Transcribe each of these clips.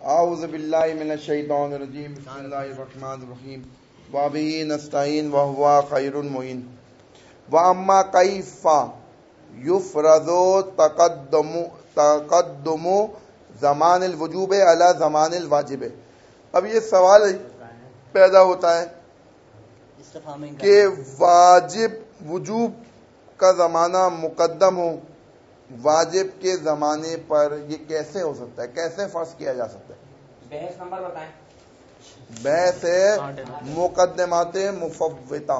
اعوذ باللہ من الشیطان الرجیم بسم اللہ الرحمن الرحیم وبہ نستعین وہو خیر المعین واما کیف یفرض تقدم زمان الوجوب علی زمان الواجب. اب یہ سوال پیدا ہوتا ہے کہ واجب وجوب کا زمانہ مقدم ہو واجب کے زمانے پر، یہ کیسے ہو سکتا ہے، کیسے فرض کیا جا سکتا ہے؟ بحث نمبر بتائیں. بحث ہے مقدمات مفوتہ.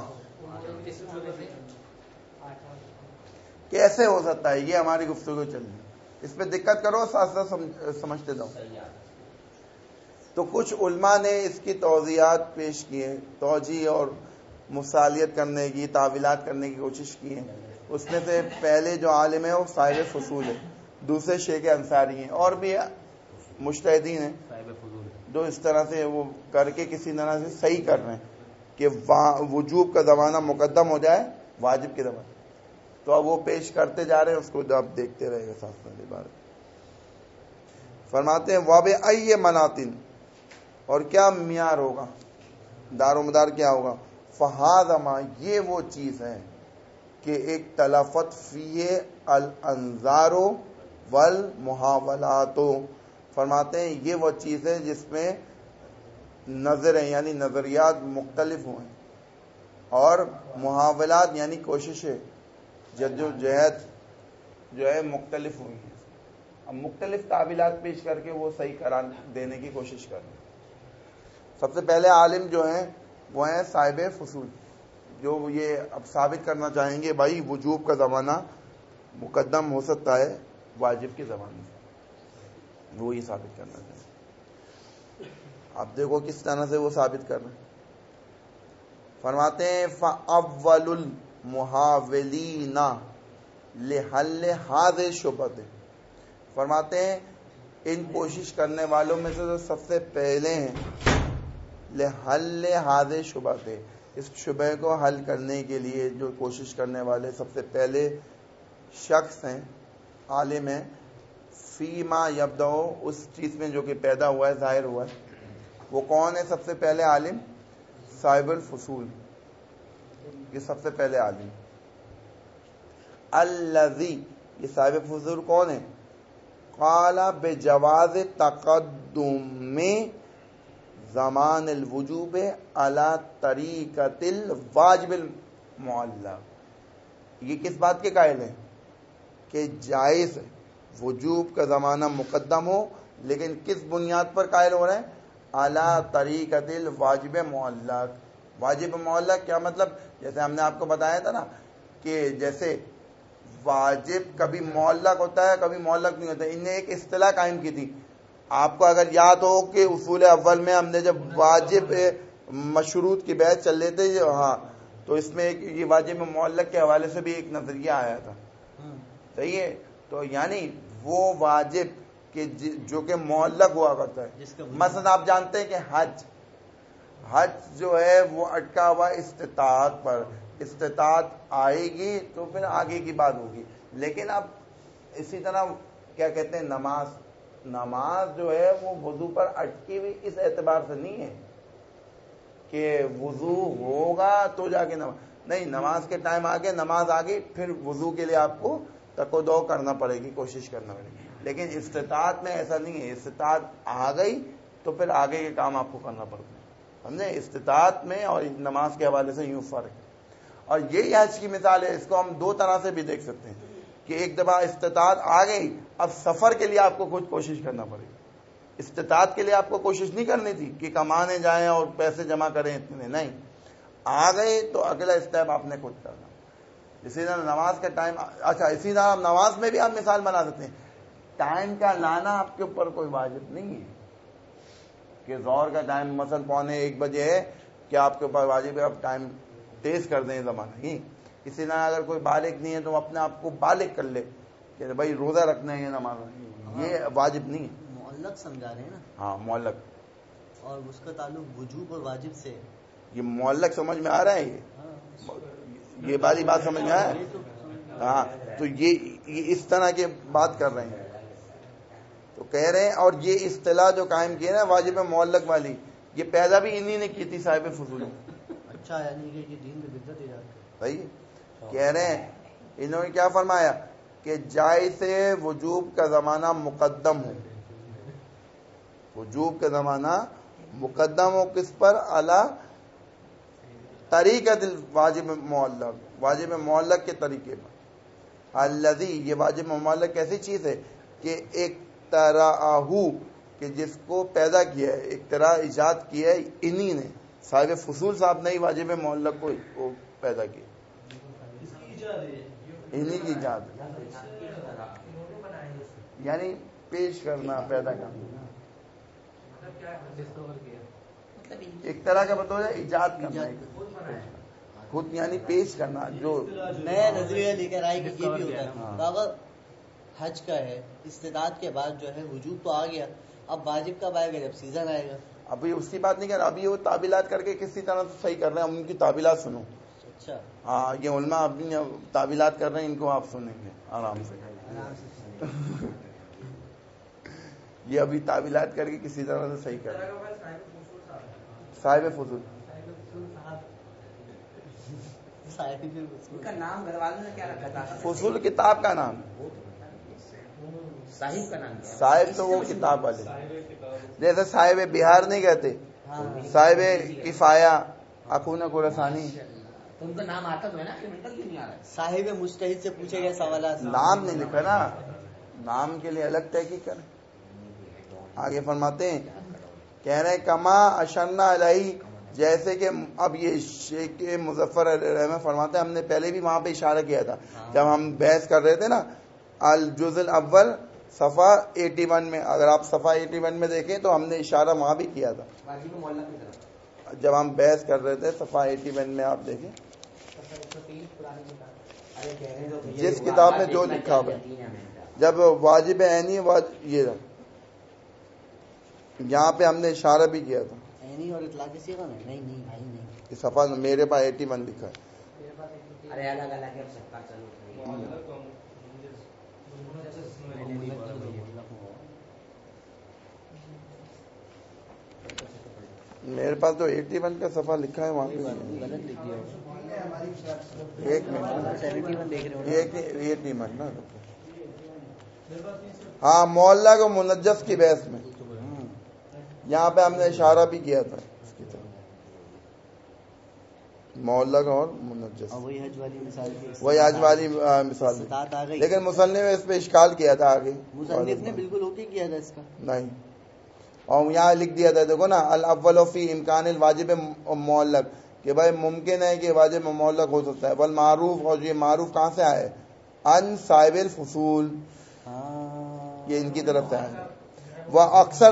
کیسے ہو سکتا ہے، یہ ہماری گفتگو چل رہی ہے. اس پہ دقت کرو، ساتھ ساتھ سمجھتے جاؤ. تو کچھ علماء نے اس کی توضیحات پیش کی ہیں، توجیہ اور مثالیت کرنے کی، تعویلات کرنے کی کوشش کی ہے. اس میں سے پہلے جو عالم ہے وہ صاحب فصول ہے، دوسرے شیخ انصاری ہیں، اور بھی مجتہدین ہیں جو اس طرح سے وہ کر کے کسی طرح سے صحیح کر رہے ہیں کہ وجوب کا زمانہ مقدم ہو جائے واجب کے زمانے. تو اب وہ پیش کرتے جا رہے ہیں، اس کو آپ دیکھتے رہے گا ساتھ ساتھ. بارے فرماتے ہیں واب ای مناتن، اور کیا معیار ہوگا، دار و مدار کیا ہوگا. فہذا، یہ وہ چیز ہے کہ ایک تلفت فی الانظار والمحاولات. فرماتے ہیں یہ وہ چیز ہے جس میں نظریں یعنی نظریات مختلف ہوئے اور محاولات یعنی کوششیں جدوجہد جو ہے مختلف ہوئی ہیں. اب مختلف تعویلات پیش کر کے وہ صحیح قرار دینے کی کوشش کر رہے ہیں. سب سے پہلے عالم جو ہیں وہ ہیں صاحب فصول، جو یہ اب ثابت کرنا چاہیں گے بھائی وجوب کا زمانہ مقدم ہو سکتا ہے واجب کے زمانے سے، وہ یہ ثابت کرنا چاہیں. اب دیکھو کس طرح سے وہ ثابت کر رہے ہیں. فرماتے ہیں فاول المحاولین لحل هذه الشبهۃ. فرماتے ہیں ان کوشش کرنے والوں میں سے جو سب سے پہلے ہیں لحل هذه الشبهۃ، اس شبہ کو حل کرنے کے لیے جو کوشش کرنے والے سب سے پہلے شخص ہیں، عالم ہیں، فیما یبدأ، اس چیز میں جو کہ پیدا ہوا ہے، ظاہر ہوا ہے. وہ کون ہے سب سے پہلے عالم؟ صاحب الفصول، یہ سب سے پہلے عالم. الذی، یہ صاحب فصول کون ہے؟ قال بجواز تقدم زمان الوجوب علی طریقۃ الواجب المعلق. یہ کس بات کے قائل ہیں کہ جائز ہے وجوب کا زمانہ مقدم ہو، لیکن کس بنیاد پر قائل ہو رہے ہیں؟ اعلی طریقۃ الواجب معلق. واجب معلق کیا مطلب؟ جیسے ہم نے آپ کو بتایا تھا نا کہ جیسے واجب کبھی معلق ہوتا ہے کبھی معلق نہیں ہوتا. انہوں نے ایک اصطلاح قائم کی تھی، آپ کو اگر یاد ہو کہ اصول اول میں ہم نے جب واجب مشروط کی بحث چل رہے تھے، ہاں، تو اس میں یہ واجب معلق کے حوالے سے بھی ایک نظریہ آیا تھا. صحیح ہے. تو یعنی وہ واجب کہ جو کہ معلق ہوا کرتا ہے. مثلا آپ جانتے ہیں کہ حج جو ہے وہ اٹکا ہوا استطاعت پر، استطاعت آئے گی تو پھر آگے کی بات ہوگی. لیکن اب اسی طرح کیا کہتے ہیں، نماز جو ہے وہ وضو پر اٹکی ہوئی اس اعتبار سے نہیں ہے کہ وضو ہوگا تو جا کے نماز نہیں. نماز کے ٹائم آگے، نماز آگے، پھر وضو کے لیے آپ کو تکو دو کرنا پڑے گی، کوشش کرنا پڑے گی. لیکن استطاعت میں ایسا نہیں ہے، استطاعت آ گئی تو پھر آگے کے کام آپ کو کرنا پڑتا ہے. سمجھے؟ استطاعت میں اور نماز کے حوالے سے یوں فرق ہے. اور یہی حج کی مثال ہے. اس کو ہم دو طرح سے بھی دیکھ سکتے ہیں کہ ایک دفعہ استطاعت آ گئی، اب سفر کے لیے آپ کو خود کوشش کرنا پڑے گی. استطاعت کے لیے آپ کو کوشش نہیں کرنی تھی کہ کمانے جائیں اور پیسے جمع کریں، اتنے نہیں. آ گئے تو اگلا اسٹیپ آپ نے خود کرنا. اسی طرح نماز کا ٹائم، اچھا اسی طرح نماز میں بھی آپ مثال بنا سکتے ہیں. ٹائم کا لانا آپ کے اوپر کوئی واجب نہیں ہے کہ ظہر کا ٹائم مثلا 12:45 بجے ہے کہ آپ کے اوپر واجب ہے آپ ٹائم تیز کر دیں زمانہ ہی. اسی طرح اگر کوئی بالغ نہیں ہے تو اپنے آپ کو بالغ کر لے کہ بھائی روزہ رکھنا ہے نماز، یہ واجب نہیں ہے. معلق سمجھا رہے ہیں نا. ہاں معلق، اور اس کا تعلق وجوب اور واجب سے. یہ معلق سمجھ میں آ رہا ہے، یہ باری بات سمجھ میں آیا. ہاں تو یہ اس طرح کی بات کر رہے ہیں. تو کہہ رہے ہیں اور یہ اصطلاح جو قائم کی ہے نا واجب معلق والی, یہ پیدا بھی انہی نے کی تھی صاحب فضول. اچھا یعنی کہ یہ دین میں بدعت ایجاد کر. صحیح کہہ رہے ہیں. انہوں نے کیا فرمایا کہ جائز وجوب کا زمانہ مقدم ہو, وجوب کا زمانہ مقدم ہو کس پر؟ اعلی طریقہ واجب معلق, واجب معلق کے طریقے پر. الذی, یہ واجب معلق کیسی چیز ہے کہ ایک طرح کہ جس کو پیدا کیا ہے, ایک طرح ایجاد کیا ہے انہی نے, صاحب فصول صاحب نے ہی واجب معلق کو پیدا کیا, انہی کی ایجاد, یعنی پیش کرنا, پیدا کرنا. ایک طرح کا مطلب ہے ایجاد کرنا, خود یعنی پیش کرنا, جو نیا نظریہ لے کر آئے کہ یہ بھی ہوتا ہے. اگر حج کا ہے استطاعت کے بعد جو ہے وجوب تو آ گیا, اب واجب کب آئے گا؟ جب سیزن آئے گا. ابھی اس کی بات نہیں کر رہا, ابھی وہ تعبیلات کر کے کسی طرح سے صحیح کر رہے ہیں, ہم ان کی تعبیلات سنو. اچھا ہاں, یہ علماء اپنی تعبیلات کر رہے ہیں, ان کو آپ سنیں گے آرام سے. یہ ابھی تعبیلات کر کے کسی طرح سے صحیح کر رہے ہیں. صاحب فضول کا نام گھر والوں نے کیا رکھا تھا؟ فضول کتاب کا نام, صاحب کا نام کیا؟ صاحب تو وہ کتاب والے, جیسے صاحب بہار نہیں کہتے, صاحب کفایہ, اخونا خراسانی. ان کا نام آتا تو ہے نا, کہ منٹل کیوں نہیں آ رہا ہے؟ صاحب مجتہد سے پوچھے گئے سوالات. نام نہیں لکھا نا, نام کے لیے الگ تحقیق کریں. آگے فرماتے ہیں, کہہ رہے کما اشرنا علیہ, جیسے کہ اب یہ شیخ مظفر علیہ رحمہ فرماتے ہیں, ہم نے پہلے بھی وہاں پہ اشارہ کیا تھا جب ہم بحث کر رہے تھے نا, الجزء الاول صفحہ 81 میں, اگر آپ صفحہ 81 میں دیکھیں تو ہم نے اشارہ وہاں بھی کیا تھا واجب معلق کی طرف. جب ہم بحث کر رہے تھے. صفحہ 81 میں آپ دیکھیں, جس کتاب میں جو لکھا ہوا ہے, جب واجب عینی یہ یہاں پہ ہم نے اشارہ بھی کیا تھا. عینی اور اطلاق صیغہ میں نہیں نہیں بھائی نہیں, یہ صفحہ میرے پاس 81 لکھا ہے. ارے الگ الگ ہے سب کا, چلو میرے پاس تو 81 کا صفحہ لکھا ہے وہاں پہ. غلط لکھ دیا. ایک منٹ, 71 دیکھ رہے ہو ایک 81 نا. ہاں, معلق و منجس کی بحث میں یہاں پہ ہم نے اشارہ بھی کیا تھا اس کی طرف, معلق اور منجس. وہی حج والی مثال کی, وہی حج والی مثال, لیکن مصنف نے اس پہ اشکال کیا تھا آگے. مصنف نے بالکل اوکے کیا تھا اس کا, نہیں, اور یہاں لکھ دیا تھا دیکھو نا, الاول فی امکان الواجب معلق, کہ بھائی ممکن ہے کہ واجب معلق ہو سکتا ہے. والمعروف, اور یہ معروف کہاں سے آئے؟ ان صاحب الفصول, یہ ان کی طرف سے آئے. وہ اکثر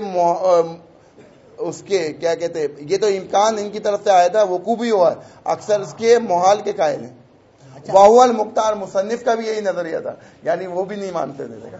اس کے کیا کہتے ہیں, یہ تو امکان ان کی طرف سے آیا تھا, وقوع بھی ہوا ہے, اکثر اس کے محال کے قائل ہیں. واہو المختار, مصنف کا بھی یہی نظریہ تھا, یعنی وہ بھی نہیں مانتے تھے.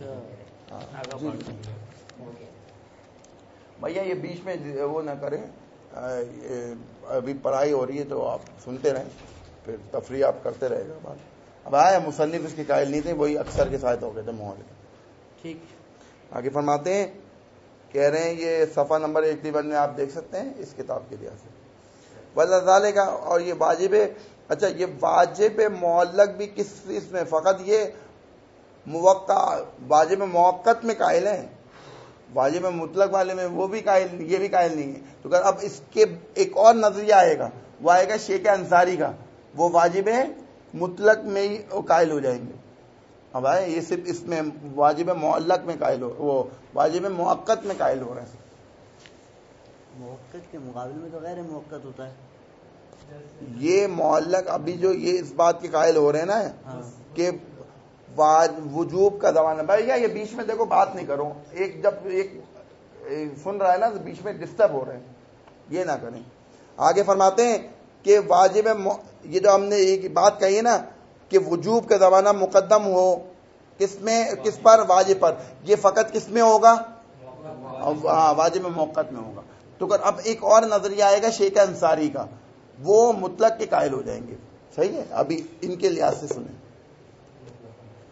بھیا یہ بیچ میں وہ نہ کریں, ابھی پڑھائی ہو رہی ہے تو آپ سنتے رہیں, پھر تفریح آپ کرتے رہے گا. بات اب آیا, مصنف اس کے قائل نہیں تھے, وہی اکثر کے ساتھ ہو گئے تھے محال کے. ٹھیک. آگے فرماتے ہیں, کہہ رہے ہیں یہ صفحہ نمبر 81 میں آپ دیکھ سکتے ہیں اس کتاب کے لحاظ سے. وذالے کا, اور یہ واجب, اچھا یہ واجب معلق بھی کس اس میں, فقط یہ موقع واجب موقت میں قائل ہیں, واجب مطلق والے میں وہ بھی قائل, یہ بھی قائل نہیں ہے. تو کہ اب اس کے ایک اور نظریہ آئے گا, وہ آئے گا شیخ انصاری کا, وہ واجب مطلق میں ہی قائل ہو جائیں گے. اب آئے یہ صرف اس میں واجب معلق میں قائل ہو, وہ واجب موقت میں قائل ہو رہے ہیں. موقت کے مقابلے میں تو غیر موقت ہوتا ہے. یہ معلق ابھی جو یہ اس بات کے قائل ہو رہے ہیں نا کہ وجوب کا زمانہ. بھائی یہ بیچ میں دیکھو بات نہیں کرو, ایک جب ایک سن رہا ہے نا تو بیچ میں ڈسٹرب ہو رہے ہیں, یہ نہ کریں. آگے فرماتے ہیں کہ واجب, یہ جو ہم نے ایک بات کہی ہے نا کہ وجوب کا زمانہ مقدم ہو کس میں, کس پر؟ واجب پر. یہ فقط کس میں ہوگا؟ واجب موقت میں ہوگا. تو اب ایک اور نظریہ آئے گا شیخ انصاری کا, وہ مطلق کے قائل ہو جائیں گے. صحیح ہے, ابھی ان کے لحاظ سے سنیں.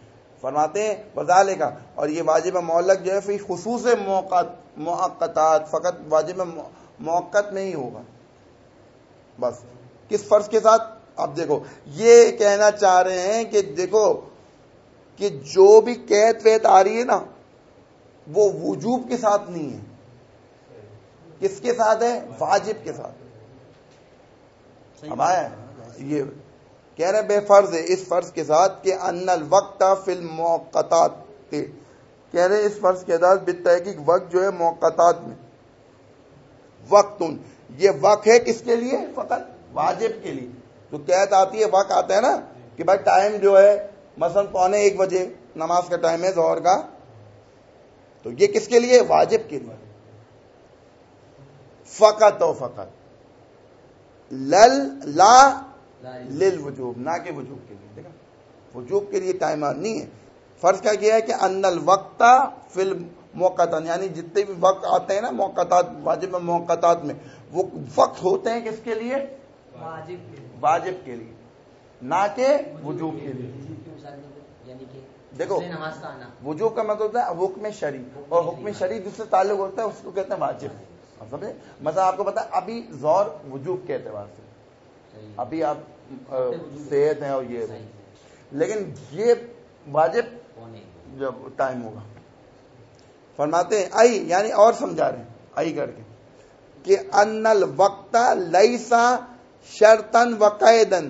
فرماتے ہیں وذالک، اور یہ واجب معلق جو ہے فی خصوص موقتات، فقط واجب موقت میں ہی ہوگا. بس کس فرض کے ساتھ؟ اب دیکھو یہ کہنا چاہ رہے ہیں کہ دیکھو کہ جو بھی قید وید آ رہی ہے نا وہ وجوب کے ساتھ نہیں ہے. کس کے ساتھ ہے؟ واجب کے ساتھ. اب آیا یہ کہہ رہے بے فرض ہے اس فرض کے ساتھ کہ ان الوقت فی الموقتات، کہہ رہے اس فرض کے ساتھ بالتحقیق وقت جو ہے موقتات میں، وقت یہ وقت ہے کس کے لیے؟ فقط واجب کے لیے. جو قید آتی ہے وقت آتا ہے نا کہ بھائی ٹائم جو ہے مثلا 12:45 بجے نماز کا ٹائم ہے ظہر کا، تو یہ کس کے لیے؟ واجب کے لیے. فقط و فقط لا للوجوب، نہ کہ وجوب کے لیے. دیکھا وجوب کے لیے ٹائم نہیں ہے. فرض کیا گیا ہے کہ ان الوقت فی الموقتات، یعنی جتنے بھی وقت آتے ہیں نا موقتات، واجب موقتات میں، وہ وقت ہوتے ہیں کس کے لیے؟ واجب کے لیے، نہ کہ وجوب کے لیے. یعنی کہ دیکھو نماز کا آنا وجوب کا مطلب ہوتا ہے حکم شرعی، اور حکم شرعی جس سے تعلق ہوتا ہے اس کو کہتے ہیں واجب. سمجھے؟ مثلا آپ کو پتا ابھی ظہر وجوب کے اعتبار سے، ابھی آپ صحت ہیں اور یہ، لیکن یہ واجب جب ٹائم ہوگا. فرماتے ہیں آئی، یعنی اور سمجھا رہے ہیں آئی کر کے کہ ان الوقت لیسا شرطن وقیدن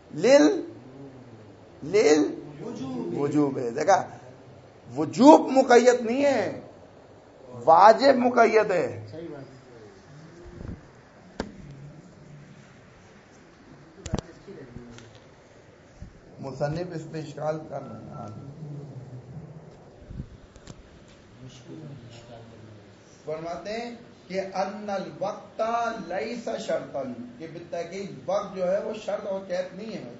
وجوب ہے. دیکھا وجوب مقید نہیں ہے، واجب مقید ہے. مصنف اس پہ اشکال کر رہے ہیں. فرماتے ہیں کہ ان الوقت لیس شرطن، کہ بالتحقیق وقت جو ہے وہ شرط اور قید نہیں ہے.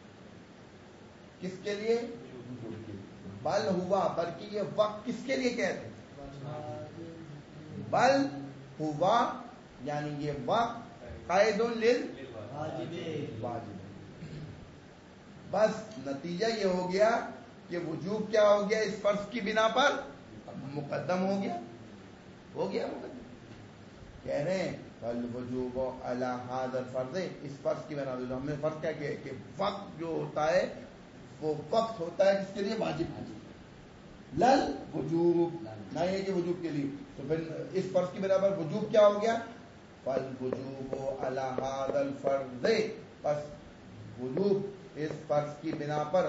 کس کے لیے؟ بل ہوا، بلکہ یہ وقت کس کے لیے قید ہے؟ بل ہوا، یعنی یہ وقت قید للواجب. بس نتیجہ یہ ہو گیا کہ وجوب کیا ہو گیا اس فرض کی بنا پر مقدم ہو گیا مقدم. کہہ رہے ہیں فالوجوب علی ھذا الفرض، اس فرض کی بنا پر ہم نے فرض کیا کہ وقت جو ہوتا ہے وہ وقت ہوتا ہے کس کے لیے؟ واجب کے لیے. لل وجوب، نہ یہ کہ وجوب کے لیے. تو پھر اس فرض کی بنا پر وجوب کیا ہو گیا؟ فالوجوب علی ھذا الفرض، بس وجوب اس فرض کی بنا پر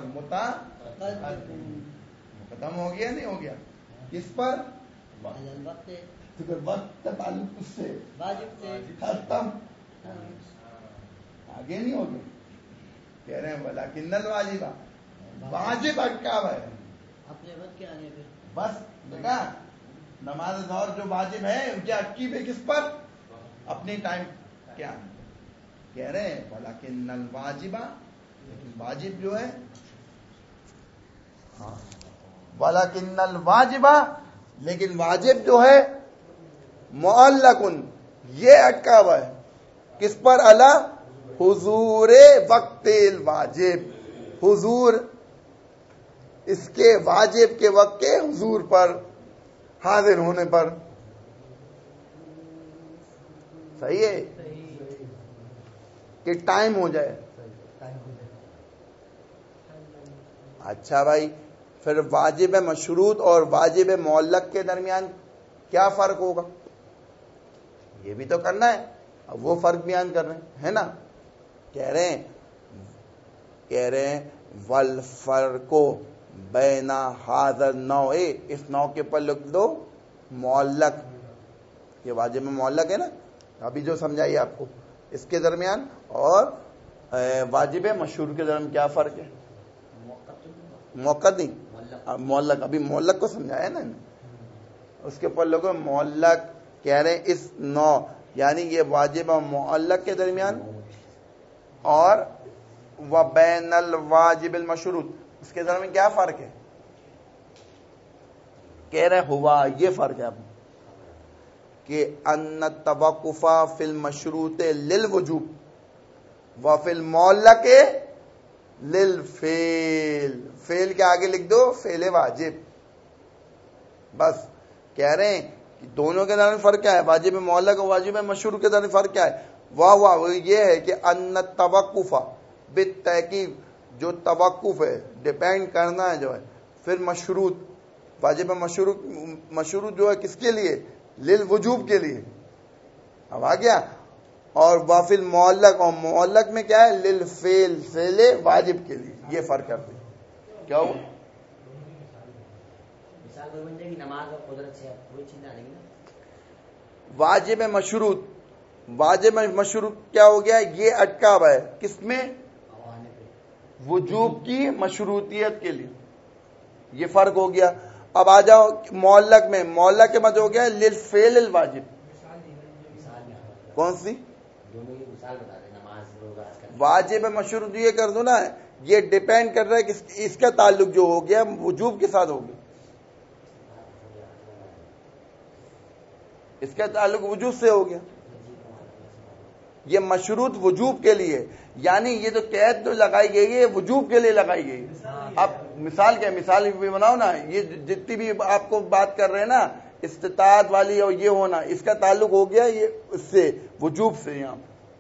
مقدم ہو گیا. نہیں ہو گیا کس پر؟ تو پھر وقت کا تعلق اس سے ختم، آگے نہیں ہو گیا. کہہ رہے ہیں ولیکن الواجب، واجب اٹکا ہوا ہے اپنے وقت کے آنے پہ. بس دیکھا نماز ظہر جو واجب ہے ان کی اٹکی پہ کس پر؟ اپنی ٹائم کیا. کہہ رہے ہیں ولیکن الواجبہ، لیکن واجب جو ہے ولیکن الواجبہ، لیکن واجب جو ہے معلقن، یہ اٹکا ہوا ہے کس پر؟ علی حضور وقت الواجب، حضور اس کے واجب کے وقت کے حضور پر، حاضر ہونے پر. صحیح ہے کہ ٹائم ہو جائے. اچھا بھائی پھر واجب مشروط اور واجب معلق کے درمیان کیا فرق ہوگا؟ یہ بھی تو کرنا ہے. اب وہ فرق بیان کر رہے ہیں، ہے نا. کہہ رہے ہیں والفرق بین ھذا النوع، اس نوع کے پر لکھ دو معلق، یہ واجب معلق ہے نا ابھی جو سمجھائی آپ کو، اس کے درمیان اور واجب مشہور کے درمیان کیا فرق ہے؟ موقت نہیں، معلق. ابھی معلق کو سمجھایا نا، اس کے پر لوگوں معلق. کہہ رہے ہیں اس نوع یعنی یہ واجب اور معلق کے درمیان، اور وبین الواجب المشروط اس کے درمیان کیا فرق ہے؟ کہہ رہے ہوا یہ فرق ہے اب کہ ان التوقف فی المشروط للوجوب وفی المعلق للفعل، فعل کے آگے لکھ دو فعل واجب. بس کہہ رہے ہیں کہ دونوں کے درمیان فرق کیا ہے؟ واجب معلق اور واجب مشروط کے درمیان فرق کیا ہے؟ واہ یہ ہے کہ ان التوقف بالتحقیق، جو توقف ہے ڈیپینڈ کرنا ہے جو ہے، پھر مشروط واجب مشروط جو ہے کس کے لیے؟ للوجوب کے لیے. اب آ گیا. اور وافل معلق، اور معلق میں کیا ہے؟ للفعل، فعل واجب کے لیے. یہ فرق کرتے کیا ہوا؟ مثال کوئی بن جائے گی نماز اور قدرت سے کوئی چیز نہ آئے گی نا. واجب مشروط، واجب مشروط کیا ہو گیا؟ یہ اٹکا ہوا ہے کس میں؟ وجوب کی مشروطیت کے لیے. یہ فرق ہو گیا. اب آ جاؤ معلق میں، معلق کے مت ہو گیا للفعل الواجب. کون سی؟ دونوں کی مثال بتا دیں، نماز روزہ. واجب مشروط یہ کر دو نا، یہ ڈیپینڈ کر رہا ہے کہ اس کا تعلق جو ہو گیا وجوب کے ساتھ ہو گیا، اس کا تعلق وجوب سے ہو گیا. یہ مشروط وجوب کے لیے، یعنی یہ جو قید جو لگائی گئی ہے وجوب کے لیے لگائی گئی. اب مثال کیا؟ مثال بھی بناؤ نا. یہ جتنی بھی آپ کو بات کر رہے ہیں نا استطاعت والی اور یہ ہونا، اس کا تعلق ہو گیا یہ اس سے وجوب سے. یہاں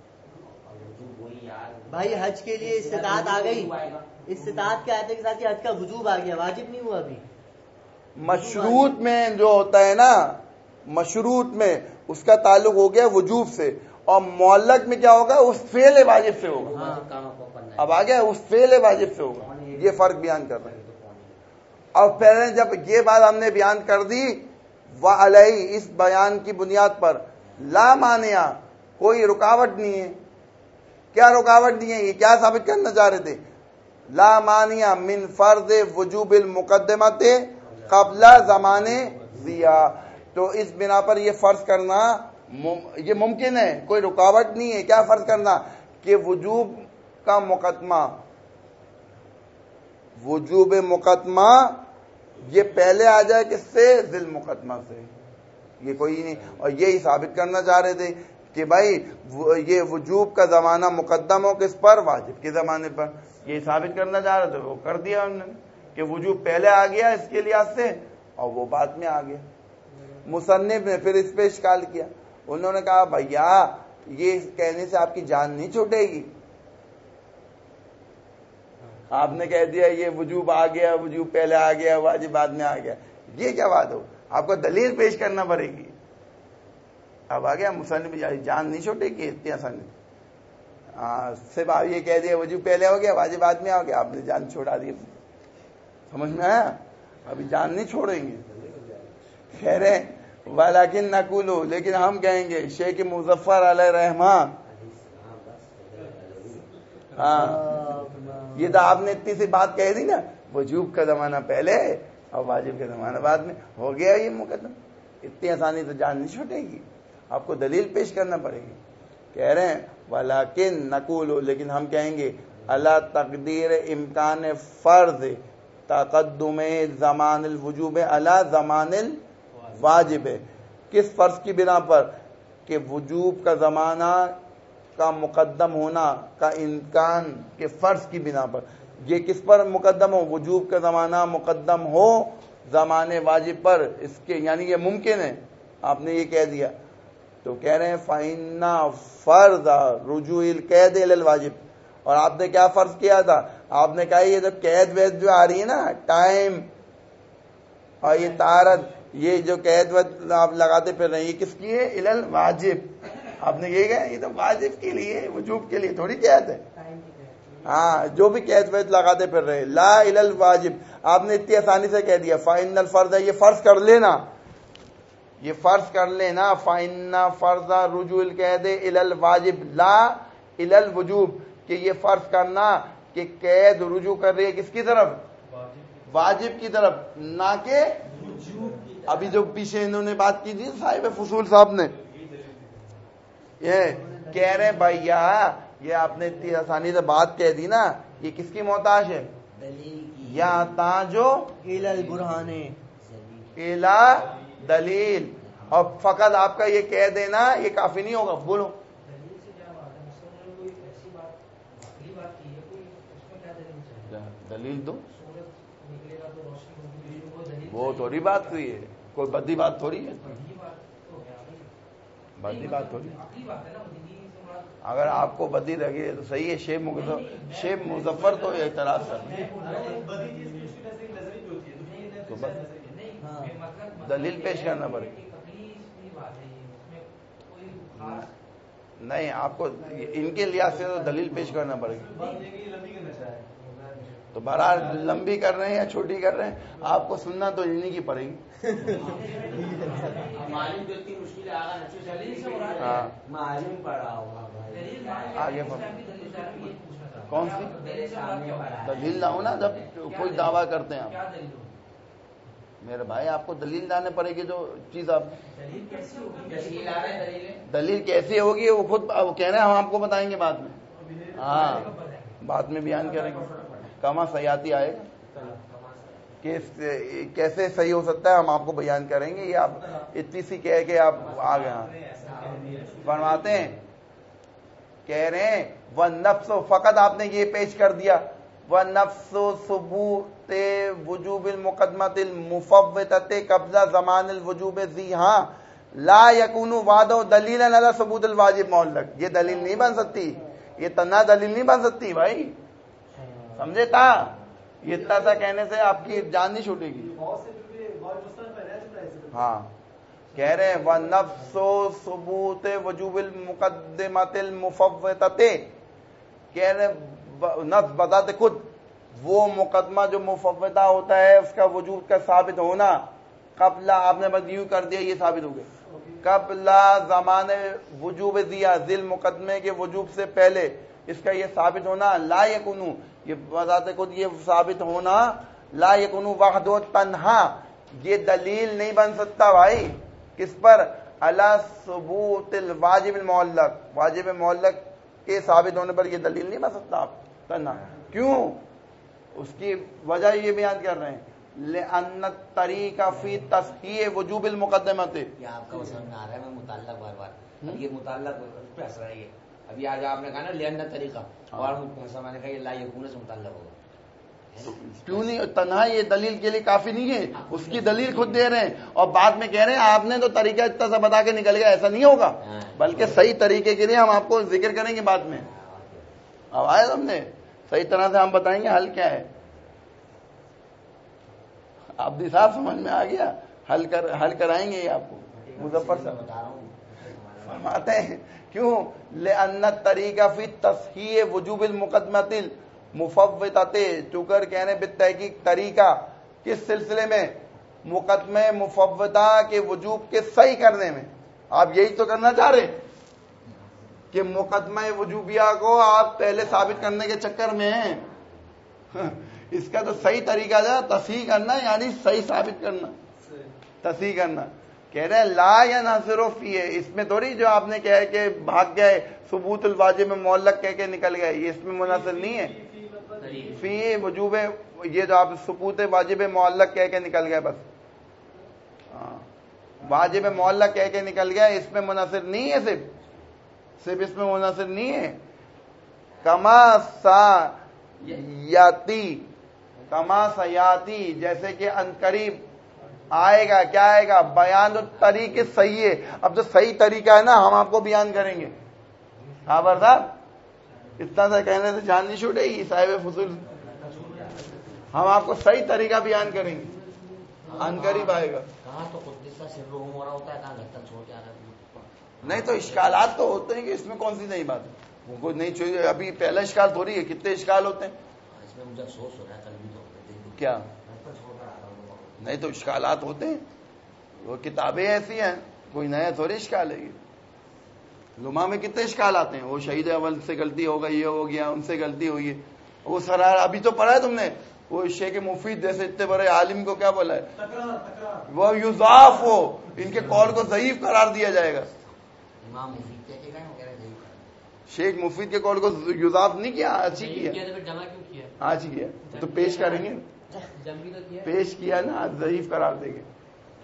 بھائی حج کے لیے استطاعت آ گئی، استطاعت کے آنے کے ساتھ ہی حج کا وجوب آ گیا، واجب نہیں ہوا ابھی. مشروط میں جو ہوتا ہے نا، مشروط میں اس کا تعلق ہو گیا وجوب سے، اور معلق میں کیا ہوگا؟ اس فعل واجب سے ہوگا. اب آ گیا اس فعل واجب سے ہوگا. یہ فرق بیان کر رہے ہیں. اور پہلے جب یہ بات ہم نے بیان کر دی، وعلیہ، اس بیان کی بنیاد پر، لا مانع، کوئی رکاوٹ نہیں ہے. کیا رکاوٹ نہیں ہے؟ یہ کیا ثابت کرنا چاہ رہے تھے؟ لا مانع من فرض وجوب المقدمت قبل زمان ضیاء. تو اس بنا پر یہ فرض کرنا یہ ممکن ہے، کوئی رکاوٹ نہیں ہے. کیا فرض کرنا؟ کہ وجوب کا مقدمہ، وجوب مقدمہ یہ پہلے آ جائے کس سے؟ ذل مقدمہ سے. یہ کوئی نہیں. اور یہی ثابت کرنا چاہ رہے تھے کہ بھائی یہ وجوب کا زمانہ مقدم ہو کس پر؟ واجب کے زمانے پر. یہ ثابت کرنا چاہ رہے تھے، وہ کر دیا انہوں نے کہ وجوب پہلے آ گیا اس کے لحاظ سے اور وہ بعد میں آ گیا. مصنف نے پھر اس پہ اشکال کیا. انہوں نے کہا بھیا یہ کہنے سے آپ کی جان نہیں چھوٹے گی. آپ نے کہہ دیا یہ وجوب آ گیا، وجوب پہلے آ گیا، واجب بعد میں آ گیا. یہ کیا بات ہو؟ آپ کو دلیل پیش کرنا پڑے گی. اب آ گیا مصنف جان نہیں چھوٹے گی اتنی آسانی. صرف آپ یہ کہہ دیا وجوب پہلے ہو گیا واجب بعد میں آ گیا، آپ نے جان چھوڑا دی. سمجھ میں آیا؟ ابھی جان نہیں چھوڑیں گے. کہہ رہے ولیکن نقولو، لیکن ہم کہیں گے شیخ مظفر علیہ رحمان. ہاں یہ تو آپ نے اتنی سی بات کہہ دی نا، وجوب کا زمانہ پہلے اور واجب کا زمانہ بعد میں ہو گیا یہ مقدم. اتنی آسانی تو جان نہیں چھوٹے گی، آپ کو دلیل پیش کرنا پڑے گی. کہہ رہے ہیں ولیکن نقولو، لیکن ہم کہیں گے اللہ تقدیر امکان فرض تقدم زمان الوجوب علی زمان الواجب. کس فرض کی بنا پر؟ کہ وجوب کا زمانہ کا مقدم ہونا کا امکان کے فرض کی بنا پر. یہ کس پر مقدم ہو؟ وجوب کا زمانہ مقدم ہو زمان واجب پر. اس کے یعنی یہ ممکن ہے. آپ نے یہ کہہ دیا تو کہہ رہے ہیں فَإِنَّ فَرْضَ رُجُوعِ الْقَیْدِ إِلَى الْوَاجِبِ. اور آپ نے کیا فرض کیا تھا؟ آپ نے کہا یہ جو قید وید جو آ رہی ہے نا، ٹائم اور یہ طہارت، یہ جو قید وید آپ لگاتے پھر رہے ہیں، یہ کس کی ہے؟ الی الواجب. آپ نے یہ کہا یہ تو واجب کے لیے، وجوب کے لیے تھوڑی قید ہے. ہاں جو بھی قید وید لگاتے پھر رہے، لا الی الواجب. آپ نے اتنی آسانی سے کہہ دیا فَإِنَّ الْفَرْضَ، یہ فرض کر لینا، یہ فرض کر لینا فَإِنَّ فَرْضَ رُجُوعِ الْقَیْدِ إِلَى الْوَاجِبِ لَا إِلَى الْوُجُوبِ. کہ یہ فرض کرنا کہ قید رجوع کر رہی ہے کس کی طرف؟ واجب کی طرف، نہ کہ ابھی جو پیچھے انہوں نے بات کی تھی صاحب فصول صاحب نے. یہ کہہ رہے بھیا یہ آپ نے اتنی آسانی سے بات کہہ دی نا، یہ کس کی محتاج ہے؟ یا تاجو الی البرہان، الی دلیل. اور فقط آپ کا یہ کہہ دینا یہ کافی نہیں ہوگا. بولو دلیل دو. وہ تھوڑی بات ہوئی ہے, کوئی بدی بات تھوڑی ہے, بدی بات تھوڑی. اگر آپ کو بدی لگے تو صحیح ہے. شیخ مظفر تو اعتراض کر رہے تو دلیل پیش کرنا پڑے گی. نہیں, آپ کو ان کے لحاظ سے تو دلیل پیش کرنا پڑے گی. تو بہرحال لمبی کر رہے ہیں یا چھوٹی کر رہے ہیں, آپ کو سننا تو انہی کی پڑے گی. ہاں آگے کون سی دلیل لاؤ نا جب کوئی دعویٰ کرتے ہیں آپ. میرے بھائی آپ کو دلیل لانے پڑے گی. جو چیز آپ دلیل کیسی ہوگی وہ خود کہہ رہے ہیں, ہم آپ کو بتائیں گے بعد میں. ہاں بعد میں بیان کریں گے. کما سیاتی آئے گا کہ کیسے صحیح ہو سکتا ہے, ہم آپ کو بیان کریں گے. یہ آپ اتنی سی کہہ کے آپ آ گئے. فرماتے ہیں, کہہ رہے ہیں وَالنَّفْسُ, فقط آپ نے یہ پیش کر دیا وَالنَّفْسُ ثُبُوتِ وُجُوبِ الْمُقَدَّمَةِ الْمُفَوِّتَةِ قبل زمان الوجوب ذی ہاں لا یکون وعدہ دلیلا علی ثبوت الواجب معلق. یہ دلیل نہیں بن سکتی, یہ تنہا دلیل نہیں بن سکتی بھائی, سمجھے تا. یہ اتنا سا کہنے سے آپ کی جان نہیں چھوٹے گی. ہاں کہہ رہے ہیں وَالنَّفْسُ ثُبُوتِ وُجُوبِ الْمُقَدَّمَةِ الْمُفَوِّتَةِ, کہہ رہے ہیں نفس بذات خود وہ مقدمہ جو مفوتہ ہوتا ہے اس کا وجود کا ثابت ہونا. قبل آپ نے بس یوں کر دیا, یہ ثابت ہو گیا. قبل زمان وجوب دیا, ذل مقدمے کے وجوب سے پہلے اس کا یہ ثابت ہونا. لا یکونو, یہ بذات خود یہ ثابت ہونا. لا یکونو وحد و تنہا, یہ دلیل نہیں بن سکتا بھائی. کس پر؟ علی ثبوت الواجب المعلق, واجب معلق کے ثابت ہونے پر یہ دلیل نہیں بن سکتا آپ تنہا. کیوں؟ اس کی وجہ یہ بیان کر رہے ہیں لأن الطریقہ فی تصحیح وجوب المقدمۃ. یہ آپ کا سمجھ میں آ رہا ہے, میں متعلق بار بار اب یہ متعلق اس پہ اثر ہے. ابھی آج آپ نے کہا نا لأن الطریقہ, اور میں نے کہا یہ لا یکون سے متعلق ہوگا. کیوں نہیں تنہا یہ دلیل کے لیے کافی نہیں ہے, اس کی دلیل خود دے رہے ہیں اور بعد میں کہہ رہے ہیں آپ نے تو طریقہ اتنا سا بتا کے نکل گیا. ایسا نہیں ہوگا, بلکہ صحیح طریقے کے لیے ہم آپ کو ذکر کریں گے بعد میں. اب آئے ہم نے صحیح طرح سے ہم بتائیں گے حل کیا ہے. آپ بھی صاحب سمجھ میں آ گیا, حل کرائیں گے یہ آپ کو. مظفر صاحب فرماتے ہیں کیوں لأن الطریقہ فی تصحیح وجوب المقدمۃ المفوتۃ, چکر کہنے بالتحقیق طریقہ کس سلسلے میں, مقدمہ مفوتہ کے وجوب کے صحیح کرنے میں. آپ یہی تو کرنا چاہ رہے کہ مقدمہ وجوبیہ کو آپ پہلے ثابت کرنے کے چکر میں ہیں. اس کا تو صحیح طریقہ ہے تصحیح کرنا, یعنی صحیح ثابت کرنا, تصحیح کرنا. کہہ رہے ہیں لا ینحصر فیہ, اس میں تھوڑی جو آپ نے کہا ہے کہ بھاگ گئے ثبوت الواجب میں معلق کہہ کے نکل گئے, یہ اس میں منحصر نہیں ہے. فی وجوب, یہ جو آپ ثبوت واجب معلق کہہ کے نکل گئے, بس واجب معلق کہہ کے نکل گئے, اس میں منحصر نہیں ہے. صرف اس میں منحصر نہیں ہے. کما سیاتی, جیسے کہ انقریب آئے گا. کیا آئے گا؟ بیان طریقے صحیح ہے. اب جو صحیح طریقہ ہے نا ہم آپ کو بیان کریں گے. خبر صاحب اتنا سا کہنے سے جان نہیں چھوٹے گی صاحب فضول. ہم آپ کو صحیح طریقہ بیان کریں گے, انقریب آئے گا. کہاں تو قدسہ سر ہو رہا ہوتا ہے, کہاں گھٹن چھوڑ کے آ رہا ہے. نہیں تو اشکالات تو ہوتے ہیں کہ اس میں کون سی نئی بات ہے, کوئی نہیں چھوڑی. ابھی پہلا اشکال تھوڑی ہے, کتنے اشکال ہوتے ہیں. اس میں مجھے افسوس ہو رہا ہے, کل بھی تو کیا نہیں تو اشکالات ہوتے ہیں. وہ کتابیں ایسی ہیں, کوئی نیا تھوڑی اشکال ہے. لما میں کتنے اشکال آتے ہیں. وہ شہید اول سے غلطی ہو گئی, یہ ہو گیا, ان سے غلطی ہوئی ہے. وہ سرار ابھی تو پڑھا ہے تم نے, وہ شیخ مفید جیسے اتنے بڑے عالم کو کیا بولا ہے, وہ یضاف ہو, ان کے قول کو ضعیف قرار دیا جائے گا. شیخ مفید کے قول کو یضاف نہیں کیا, اچھی کیا, آج کیا تو پیش کریں گے, پیش کیا نا, ضعیف قرار دیں گے.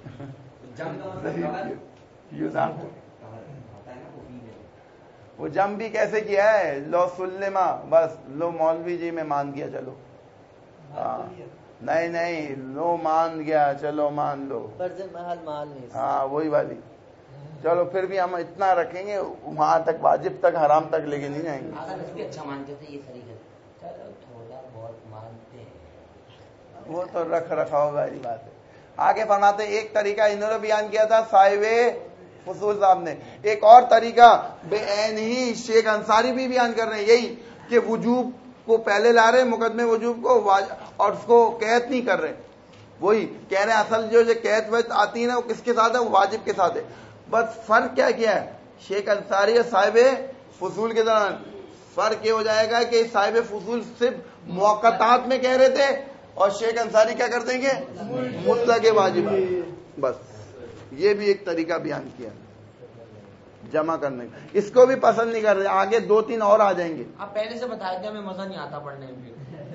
وہ جم بھی کیسے کیا ہے, لو سلما, بس لو مولوی جی میں مان گیا, چلو ہاں نہیں لو مان گیا, چلو مان لو, فرض محل مال نہیں. ہاں وہی والی. چلو پھر بھی ہم اتنا رکھیں گے, وہاں تک واجب تک حرام تک لے کے نہیں جائیں گے. اگر اس بھی اچھا مانتے تھے یہ طریقہ, چلو تھوڑا بہت مانتے ہیں, وہ تو رکھ رکھاؤ والی بات ہے. آگے فرماتے ایک طریقہ انہوں نے بیان کیا تھا صاحب فصول صاحب نے, ایک اور طریقہ بے عین ہی شیخ انصاری بھی بیان کر رہے ہیں, یہی کہ وجوب کو پہلے لا رہے, مقدمے وجوب کو, اور اس کو قید نہیں کر رہے. وہی کہہ رہے ہیں اصل جو قید وید آتی ہے نا وہ کس کے ساتھ ہے, وہ واجب کے ساتھ ہے. بس فرق کیا ہے شیخ انصاری اور صاحب فصول کے دوران, فرق یہ ہو جائے گا کہ صاحب فصول صرف موقعات میں کہہ رہے تھے اور شیخ انصاری کیا کر دیں گے, مطلق واجب. بس یہ بھی ایک طریقہ بیان کیا جمع کرنے کا. اس کو بھی پسند نہیں کر رہے, آگے 2-3 اور آ جائیں گے. آپ پہلے سے بتایا تھے, ہمیں مزہ نہیں آتا پڑھنے میں,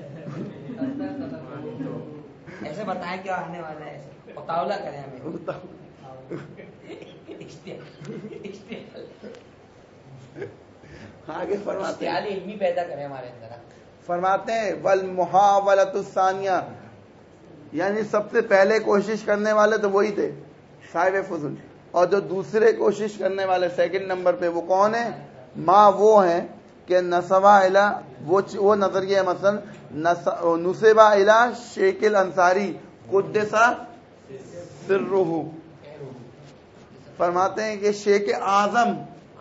ایسے بتائیں کیا آنے والا ہے, مطالعہ کریں ہمیں. آگے فرماتے ہیں علمی پیدا کریں ہمارے اندر. فرماتے ہیں والمحاولۃ الثانیہ, یعنی سب سے پہلے کوشش کرنے والے تو وہی تھے صاحب فضول, اور جو دوسرے کوشش کرنے والے سیکنڈ نمبر پہ وہ کون ہیں, وہ ہیں کہ نسبہ الا, وہ نظریہ مثلا نسبہ الا شیخ الانصاری قدس سرہ. فرماتے ہیں کہ شیخ اعظم,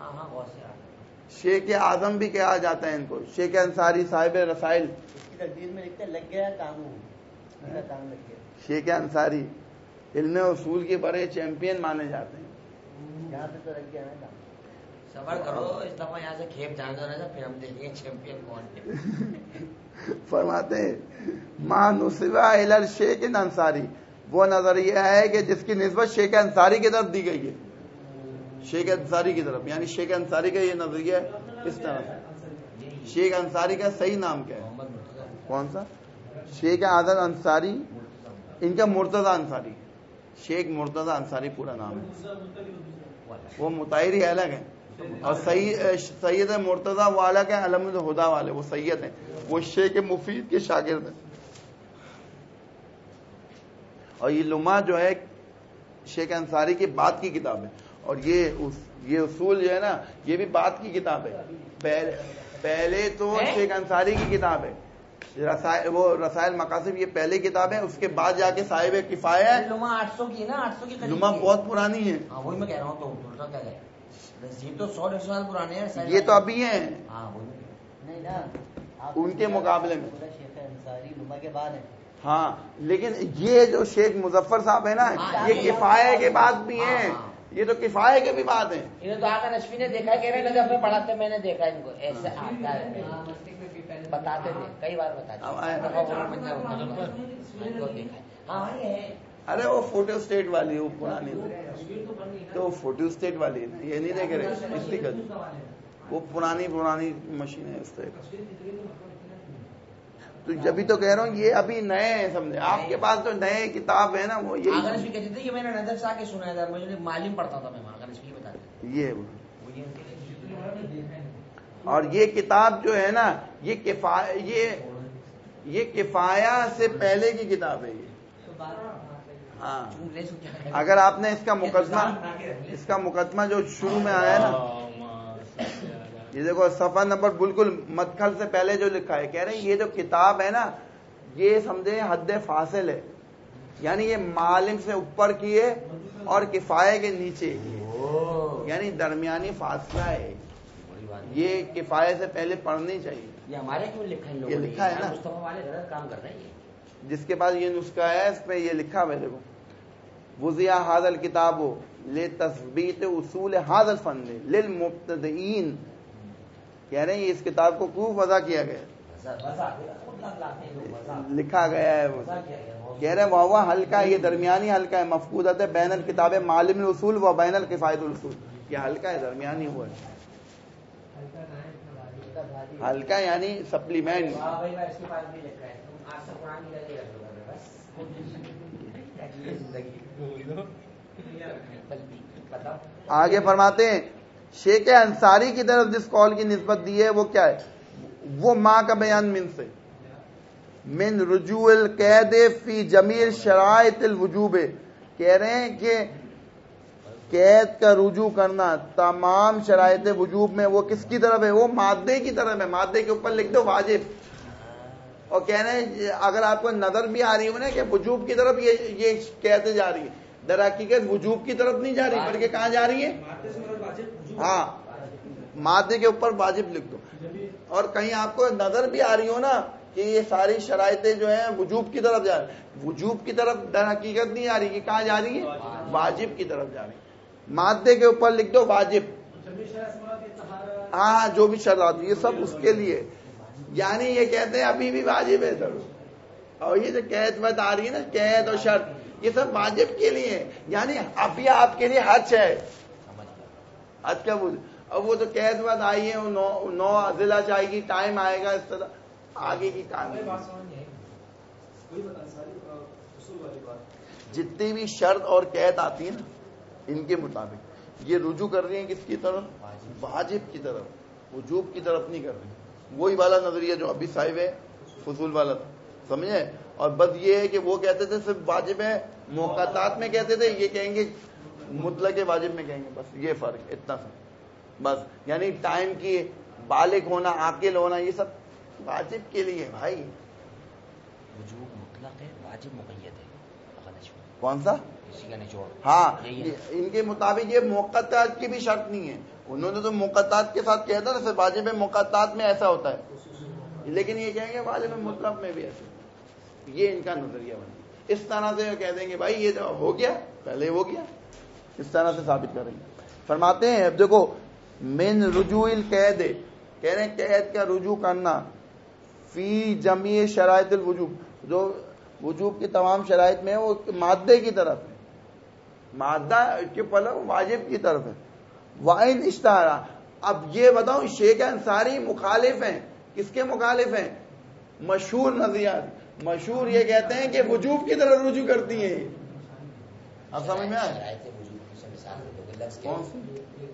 شیخ اعظم بھی کہا جاتا ہے ان کو, شیخ انصاری صاحب رسائل. تقدیر میں لکھتے لگ گیا قانون, کام لگ گیا. شیخ انصاری علم اصول کے بڑے چیمپئن مانے جاتے ہیں. یہاں پہ تو لگ گیا نا کام. صبر کرو, اس دفعہ یہاں سے کھیپ جان دو نا, پھر ہم دیکھیں گے چیمپئن کون ہے. فرماتے ہیں ما نسبہ الی الشیخ انصاری, وہ نظریہ ہے کہ جس کی نسبت شیخ انصاری کی طرف دی گئی ہے, شیخ انصاری کی طرف. یعنی شیخ انصاری کا یہ نظریہ اس طرح سے. شیخ انصاری کا صحیح نام کیا ہے, کون سا؟ شیخ اعظم انصاری, ان کا مرتضی انصاری, شیخ مرتضی انصاری پورا نام ہے. وہ مطہری الگ ہیں, اور سید مرتضی وہ الگ ہیں, علم الہدا والے وہ سید ہیں, وہ شیخ مفید کے شاگرد ہیں. اور یہ لمحہ جو ہے شیخ انصاری کی بات کی کتاب ہے, اور یہ اصول جو ہے نا یہ بھی بات کی کتاب ہے. پہلے تو شیخ انصاری کی کتاب ہے, وہ رسائل مقاصد یہ پہلی کتاب ہے, اس کے بعد جا کے صاحب کفایہ ہے. لمحہ 800 کی ہے نا, 800 کی لمحہ بہت پرانی ہے. ہاں وہی میں کہہ رہا ہوں, تو دوسرا کیا ہے, یہ تو 100-150 سال پرانے ہیں, یہ تو ابھی ہیں. ہاں نہیں نا, ان کے مقابلے میں شیخ انصاری لمحہ کے بعد ہے. ہاں لیکن یہ جو شیخ مظفر صاحب ہے نا, یہ کفایہ کے بعد بھی ہیں, یہ تو کفایہ کے بھی بعد ہیں. انہیں تو آقا نشفی نے دیکھا, کہہ رہے نجف میں پڑھاتے, میں نے دیکھا ان کو ایسے آتا ہے, بتاتے تھے کئی بار بتاتے. ہاں ارے وہ فوٹو اسٹیٹ والی, وہ پرانی تو فوٹو اسٹیٹ والی ہے نا, یہ نہیں دیکھ رہے اسٹیکر, وہ پرانی مشین ہے اس طرح. تو جبھی تو کہہ رہا ہوں یہ ابھی نئے ہیں, سمجھے آپ کے پاس جو نئے کتاب ہے نا وہ یہ کہتے تھے, یہ میں نے نظر سے آ کے سنا تھا, مجھے معلوم پڑتا تھا, میں بتاتے یہ. اور یہ کتاب جو ہے نا یہ کفایہ سے پہلے کی کتاب ہے یہ. ہاں اگر آپ نے اس کا مقدمہ جو شروع میں آیا ہے نا, یہ دیکھو صفحہ نمبر بالکل مدخل سے پہلے جو لکھا ہے, کہہ رہے ہیں یہ جو کتاب ہے نا یہ سمجھے حد فاصل ہے, یعنی یہ معالم سے اوپر کی ہے اور کفایہ کے نیچے کی ہے, یعنی درمیانی فاصلہ ہے. یہ کفایہ سے پہلے پڑھنی چاہیے. یہ ہمارے کیوں لکھا ہے, یہ لکھا ہے نا, مصطفیٰ والے غلط کام کر رہے ہیں. جس کے پاس یہ نسخہ ہے اس پہ یہ لکھا ہے, دیکھو وضع ھذا الکتاب لتثبیت اصول ھذا الفن للمبتدئین. کہہ رہے ہیں اس کتاب کو خوب وضع کیا گیا, لکھا گیا ہے. وہ کہہ رہے ہیں وہ حلقہ, یہ درمیانی حلقہ ہے, مفقودت ہے بین الکتاب معالم الاصول و بین الکفایۃ الاصول. یہ حلقہ ہے, درمیانی ہوا ہے. حلقہ یعنی سپلیمنٹ. آگے فرماتے ہیں شیخ انصاری کی طرف جس قول کی نسبت دی ہے وہ کیا ہے, وہ ماں کا بیان من سے, من رجوع القید فی جمیع شرائط الوجوب، کہہ رہے ہیں کہ قید کا رجوع کرنا تمام شرائط وجوب میں وہ کس کی طرف ہے؟ وہ مادے کی طرف ہے. مادے کے اوپر لکھ دو واجب. اور کہہ رہے ہیں اگر آپ کو نظر بھی آ رہی ہو نا کہ وجوب کی طرف یہ قید جا رہی ہے، در حقیقت وجوب کی طرف نہیں جا رہی بلکہ کہاں جا رہی ہے؟ ہاں، مادے کے اوپر واجب لکھ دو. اور کہیں آپ کو نظر بھی آ رہی ہو نا کہ یہ ساری شرائطیں جو ہیں وجوب کی طرف جا رہی ہیں، وجوب کی طرف در حقیقت نہیں آ رہی کہ کہاں جا رہی ہے؟ واجب کی طرف جا رہی ہے. مادے کے اوپر لکھ دو واجب. ہاں جو بھی شرط یہ سب اس کے لیے، یعنی یہ کہتے ہیں ابھی بھی واجب ہے ضرور. اور یہ جو قید وقت آ رہی ہے نا، قید اور شرط، یہ سب واجب کے لیے ہے. یعنی ابھی آپ کے لیے حج ہے، حج کا اب وہ تو قید وقت آئی ہے، 9 ضلع جائے گی، ٹائم آئے گا، اس طرح آگے کی کام. جتنی بھی شرط اور قید آتی ہے نا ان کے مطابق یہ رجوع کر رہی ہیں کس کی طرف؟ واجب کی طرف، وجوب کی طرف نہیں کر رہی. وہی والا نظریہ جو ابھی صاحب ہے فضول والا تھا، سمجھے. اور بس یہ ہے کہ وہ کہتے تھے صرف واجب ہے موقعات میں کہتے تھے، یہ کہیں گے مطلق واجب میں کہیں گے. بس یہ فرق اتنا سا بس. یعنی ٹائم کی بالغ ہونا، عاقل ہونا، یہ سب واجب کے لیے بھائی. وجوب مطلق ہے، واجب مقید ہے. کون سا؟ اسی کا نچوڑ. ہاں ان کے مطابق یہ موقعات کی بھی شرط نہیں ہے. انہوں نے تو موقعات کے ساتھ کہا تھا نا صرف واجب موقعات میں ایسا ہوتا ہے، لیکن یہ کہیں گے واجب مطلق میں بھی ایسا. یہ ان کا نظریہ بنا. اس طرح سے کہہ دیں گے بھائی یہ جو ہو گیا پہلے ہو گیا، اس طرح سے ثابت کریں گے. فرماتے ہیں اب دیکھو من رجوع القید، کہہ رہے ہیں قید کا رجوع کرنا فی جمیع شرائط الوجوب، جو وجوب کی تمام شرائط میں وہ مادے کی طرف ہے، مادہ کے پلو واجب کی طرف ہے. وائن اشتہارا. اب یہ بتاؤ شیخ انصاری مخالف ہیں، کس کے مخالف ہیں؟ مشہور نظریات. مشہور یہ کہتے ہیں کہ وجوب کی طرف رجوع کرتی ہیں. اب سمجھ میں آئے کون سی؟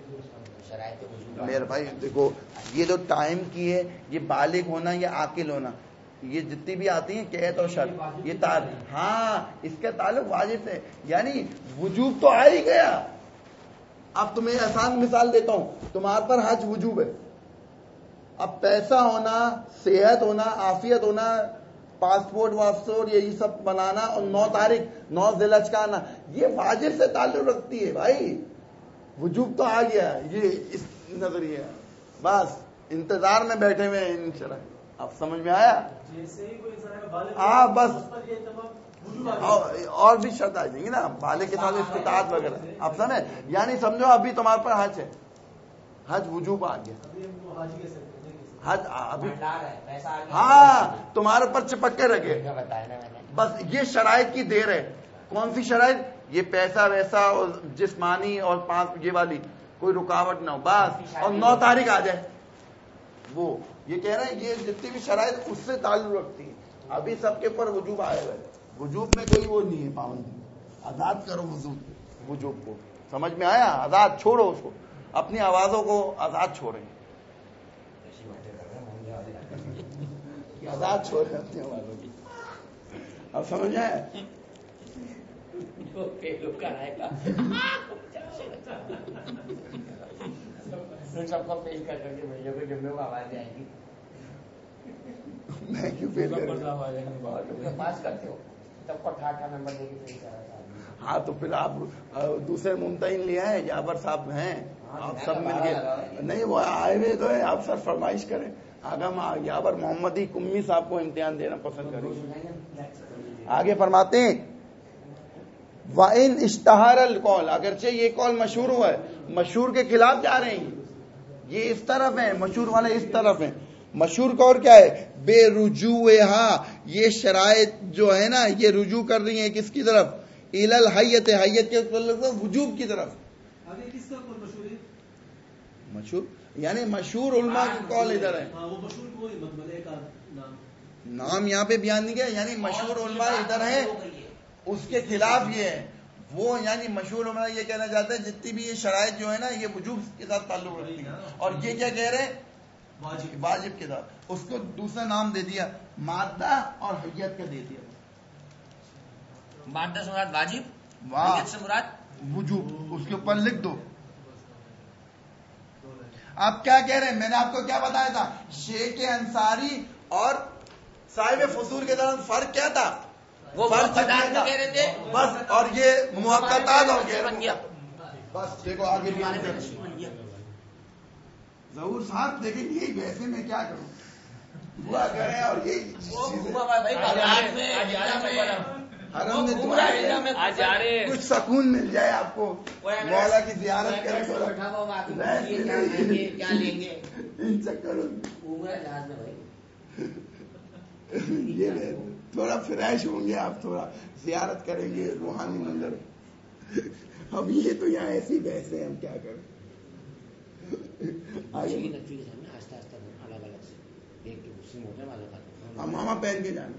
میرے بھائی دیکھو یہ جو ٹائم کی ہے، یہ بالغ ہونا یا عاقل ہونا، یہ جتنی بھی آتی ہیں قید اور شرط، یہ ہاں اس کا تعلق واجب سے. یعنی وجوب تو آ ہی گیا. اب تمہیں آسان مثال دیتا ہوں، تمہارے پر حج وجوب ہے. اب پیسہ ہونا، صحت ہونا، عافیت ہونا، پاسپورٹ واسپورٹ یہی سب بنانا، اور 9 تاریخ 9 ذی الحجہ کا آنا، یہ واجب سے تعلق رکھتی ہے بھائی. وجوب تو آ گیا، یہ اس نظریہ ہے. بس انتظار میں بیٹھے ہوئے ہیں ان شرح. اب سمجھ میں آیا؟ ہاں بس اور بھی شرط آ جائیں گی نا بالغ کے ساتھ استطاعت وغیرہ. آپ سمجھے؟ یعنی سمجھو ابھی تمہارے پر حج ہے، حج وجوب آ گیا، حج ابھی ہاں تمہارے پر چپک کے رکھے. بس یہ شرائط کی دیر ہے. کون سی شرائط؟ یہ پیسہ ویسا اور جسمانی اور 5 یہ والی کوئی رکاوٹ نہ ہو بس، اور 9 تاریخ آ جائے. وہ یہ کہہ رہے ہیں یہ جتنی بھی شرائط اس سے تعلق رکھتی ہے. ابھی سب کے اوپر وجوب آئے ہوئے، وجوب میں کوئی وہ نہیں ہے پابندی. آزاد کرو وجوب کو. سمجھ میں آیا؟ آزاد چھوڑو اس کو، اپنی آوازوں کو آزاد چھوڑیں، آزاد چھوڑیں اپنی آوازوں کی. اب سمجھ آئے؟ سب کو فیل کر کے بھیجو گے، جب میں وہ آواز آئے گی میں کیوں فیل کروں؟ پاس کرتے ہو سب کو 88 نمبر دے کے فیل کرا تھا. ہاں تو پھر آپ دوسرے ممتحن لے آئے، جابر صاحب ہیں، آپ سب مل کے. نہیں وہ آئے ہوئے تو ہے، آپ سر فرمائش کریں. آگم یابر محمدی کمی صاحب کو امتحان دینا پسند کریں. آگے فرماتے ہیں وَإِنْ اشْتَهَرَ الْقَوْلُ، اگرچہ یہ قول مشہور ہوا ہے، مشہور کے خلاف جا رہے ہیں. یہ اس طرف ہیں، مشہور والے اس طرف ہیں. مشہور قول کیا ہے؟ بے رجوعها، یہ شرائط جو ہے نا یہ رجوع کر رہی ہیں کس کی طرف؟ الی الحیت، حیت کے وجوب کی طرف. آگے کس کا قول مشہور ہے؟ مشہور یعنی مشہور علماء کی قول ادھر ہے. وہ مشہور کوئی مطلب کا نام یہاں پہ بیان نہیں کیا، یعنی مشہور علماء ادھر ہیں، اس کے خلاف یہ ہے. وہ یعنی مشہور علماء یہ کہنا چاہتے ہیں جتنی بھی یہ شرائط جو ہے نا یہ وجوب کے ساتھ تعلق رکھتی ہیں. اور یہ کیا کہہ رہے ہیں؟ واجب کے ساتھ. اس کو دوسرا نام دے دیا مادہ اور حیت کا دے دیا. مادہ سے مراد واجب، واہ حیت سے مراد وجوب. اس کے اوپر لکھ دو. آپ کیا کہہ رہے ہیں؟ میں نے آپ کو کیا بتایا تھا؟ شیخ انصاری اور صاحب فصول کے درمیان فرق کیا تھا؟ وہ فرق کہہ تھا رہے تھے بس. اور یہ موقتات اور غیر بن گیا. بس دیکھو آگے بھی ضرور صاحب دیکھیں یہی ویسے میں کیا کروں ہوا کریں اور یہی حرم میں دعا کریں کچھ سکون مل جائے آپ کو. مولا کی زیارت کریں کیا لیں گے ان چکروں یہ تھوڑا فریش ہوں گے آپ، تھوڑا زیارت کریں گے روحانی منظر. اب یہ تو یہاں ایسی بحث ہے ہم کیا کریں. ماما پہن کے جانا.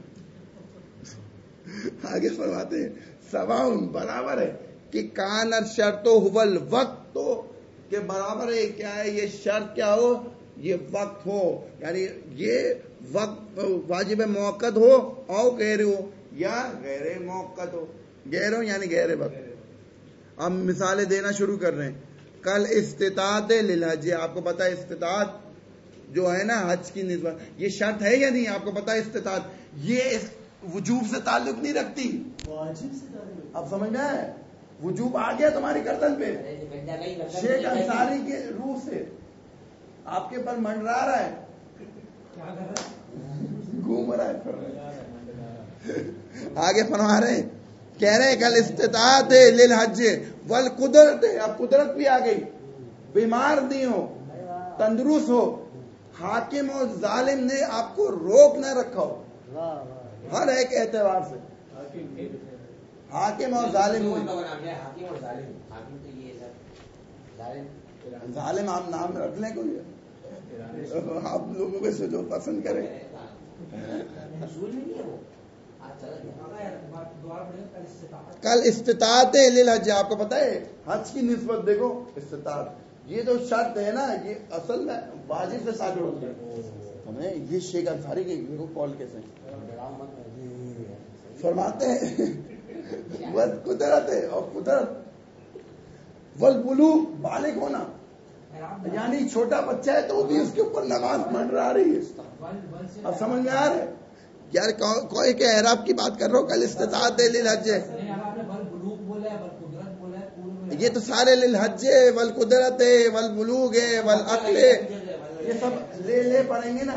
آگے فرماتے ہیں سواؤن برابر ہے کہ کان شرط و حول وقت تو کہ برابر ہے کیا ہے یہ شرط کیا ہو یہ وقت ہو، یعنی یہ وقت واجب موقت ہو او غیر ہو یا غیر موقت ہو. غیر ہو یعنی غیر وقت. اب مثالیں دینا شروع کر رہے ہیں. کل استطاعت للحج، آپ کو پتا ہے استطاعت جو ہے نا حج کی نسبت یہ شرط ہے یا نہیں؟ آپ کو پتا ہے استطاعت یہ وجوب سے تعلق نہیں رکھتی. اب سمجھ میں آئے؟ وجوب آ گیا تمہاری گردن پہ شیخ انصاری کے روح سے آپ کے پر منڈرا رہا ہے، گھوم رہا ہے. آگے فرما رہے ہیں کہہ رہے کل استطاعت للحج والقدرت. اب قدرت بھی آ گئی، بیمار نہیں ہو تندرست ہو، حاکم اور ظالم نے آپ کو روک نہ رکھا ہو ہر ایک اعتبار سے. حاکم اور ظالم ظالم آپ نام رکھ لیں کوئی آپ لوگوں میں سے جو پسند کریں. کل استطاعت للحج آپ کو پتا ہے حج کی نسبت دیکھو استطاعت یہ جو شرط ہے نا یہ اصل میں واجب سے تعلق ہوتی ہے. ہمیں یہ شیخ انصاری کے دیکھو کال کیسے فرماتے ہیں قدرت ہے اور قدرت والبلوغ بالغ ہونا یعنی چھوٹا بچہ ہے تو وہ بھی اس کے اوپر نماز منڈرا رہی ہے. اب سمجھ میں آ رہا ہے یار کوئی کہ اعراب کی بات کر رہا ہو. کل استطاعت للحج یہ تو سارے للحج والقدرت والبلوغ والعقل یہ سب لے پڑیں گے نا،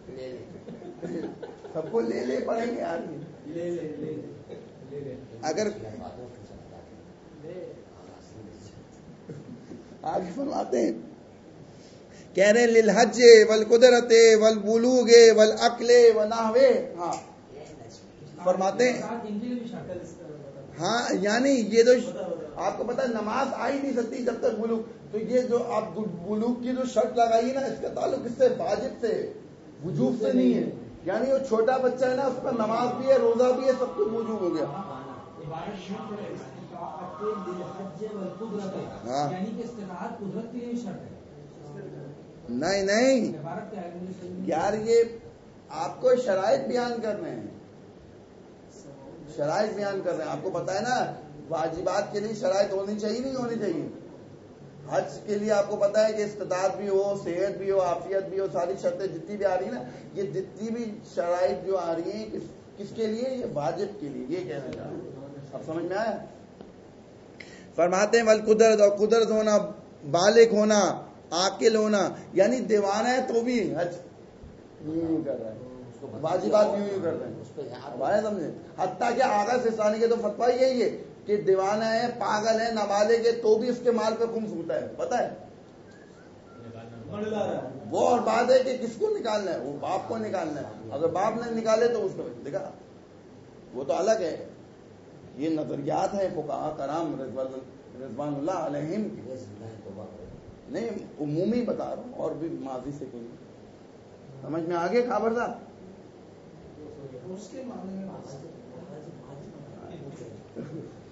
سب کو لے پڑیں گے آدمی. اگر آگے فرماتے ہیں کہہ رہے للحج والقدرت والبلوغ والعقل ونحو. ہاں فرماتے ہیں ہاں یعنی یہ جو آپ کو پتا نماز آ ہی نہیں سکتی جب تک بلوغ. تو یہ جو آپ بلوغ کی جو شرط لگائی نا اس کا تعلق اس سے واجب سے وجوب سے نہیں ہے. یعنی وہ چھوٹا بچہ ہے نا اس پر نماز بھی ہے روزہ بھی ہے سب کچھ موجود ہو گیا. ہاں نہیں یار یہ آپ کو شرائط بیان کر رہے ہیں آپ کو پتا ہے نا واجبات کے لیے شرائط ہونی چاہیے نہیں ہونی چاہیے. حج کے لیے آپ کو پتا ہے کہ استطاعت بھی ہو صحت بھی ہو عافیت بھی ہو ساری شرطیں جتنی بھی آ رہی ہیں نا یہ جتنی بھی شرائط جو آ رہی ہیں کس کے لیے یہ واجب کے لیے یہ کہنا چاہ رہا ہوں. اب سمجھ میں آیا؟ فرماتے ہیں والقدرت اور قدرت ہونا بالغ ہونا عاقل ہونا یعنی دیوانہ ہے تو بھی حج یوں کر رہا ہے واجبات یوں کر رہے ہیں ہمارے سمجھے. حتیٰ کہ آغا سستانی کے تو فتویٰ یہی ہے کہ دیوانہ ہے پاگل ہے نابالغ ہے تو بھی اس کے مال پہ خمس ہوتا ہے. پتہ ہے وہ اور بات ہے کہ کس کو نکالنا ہے وہ باپ کو نکالنا ہے. اگر باپ نے نکالے تو اس کو دیکھا وہ تو الگ ہے. یہ نظریات ہیں فقہاء کرام رضوان اللہ علیہم کی نہیں عمومی بتا رہا ہوں اور بھی ماضی سے کوئی سمجھ میں آگے خبر تھا.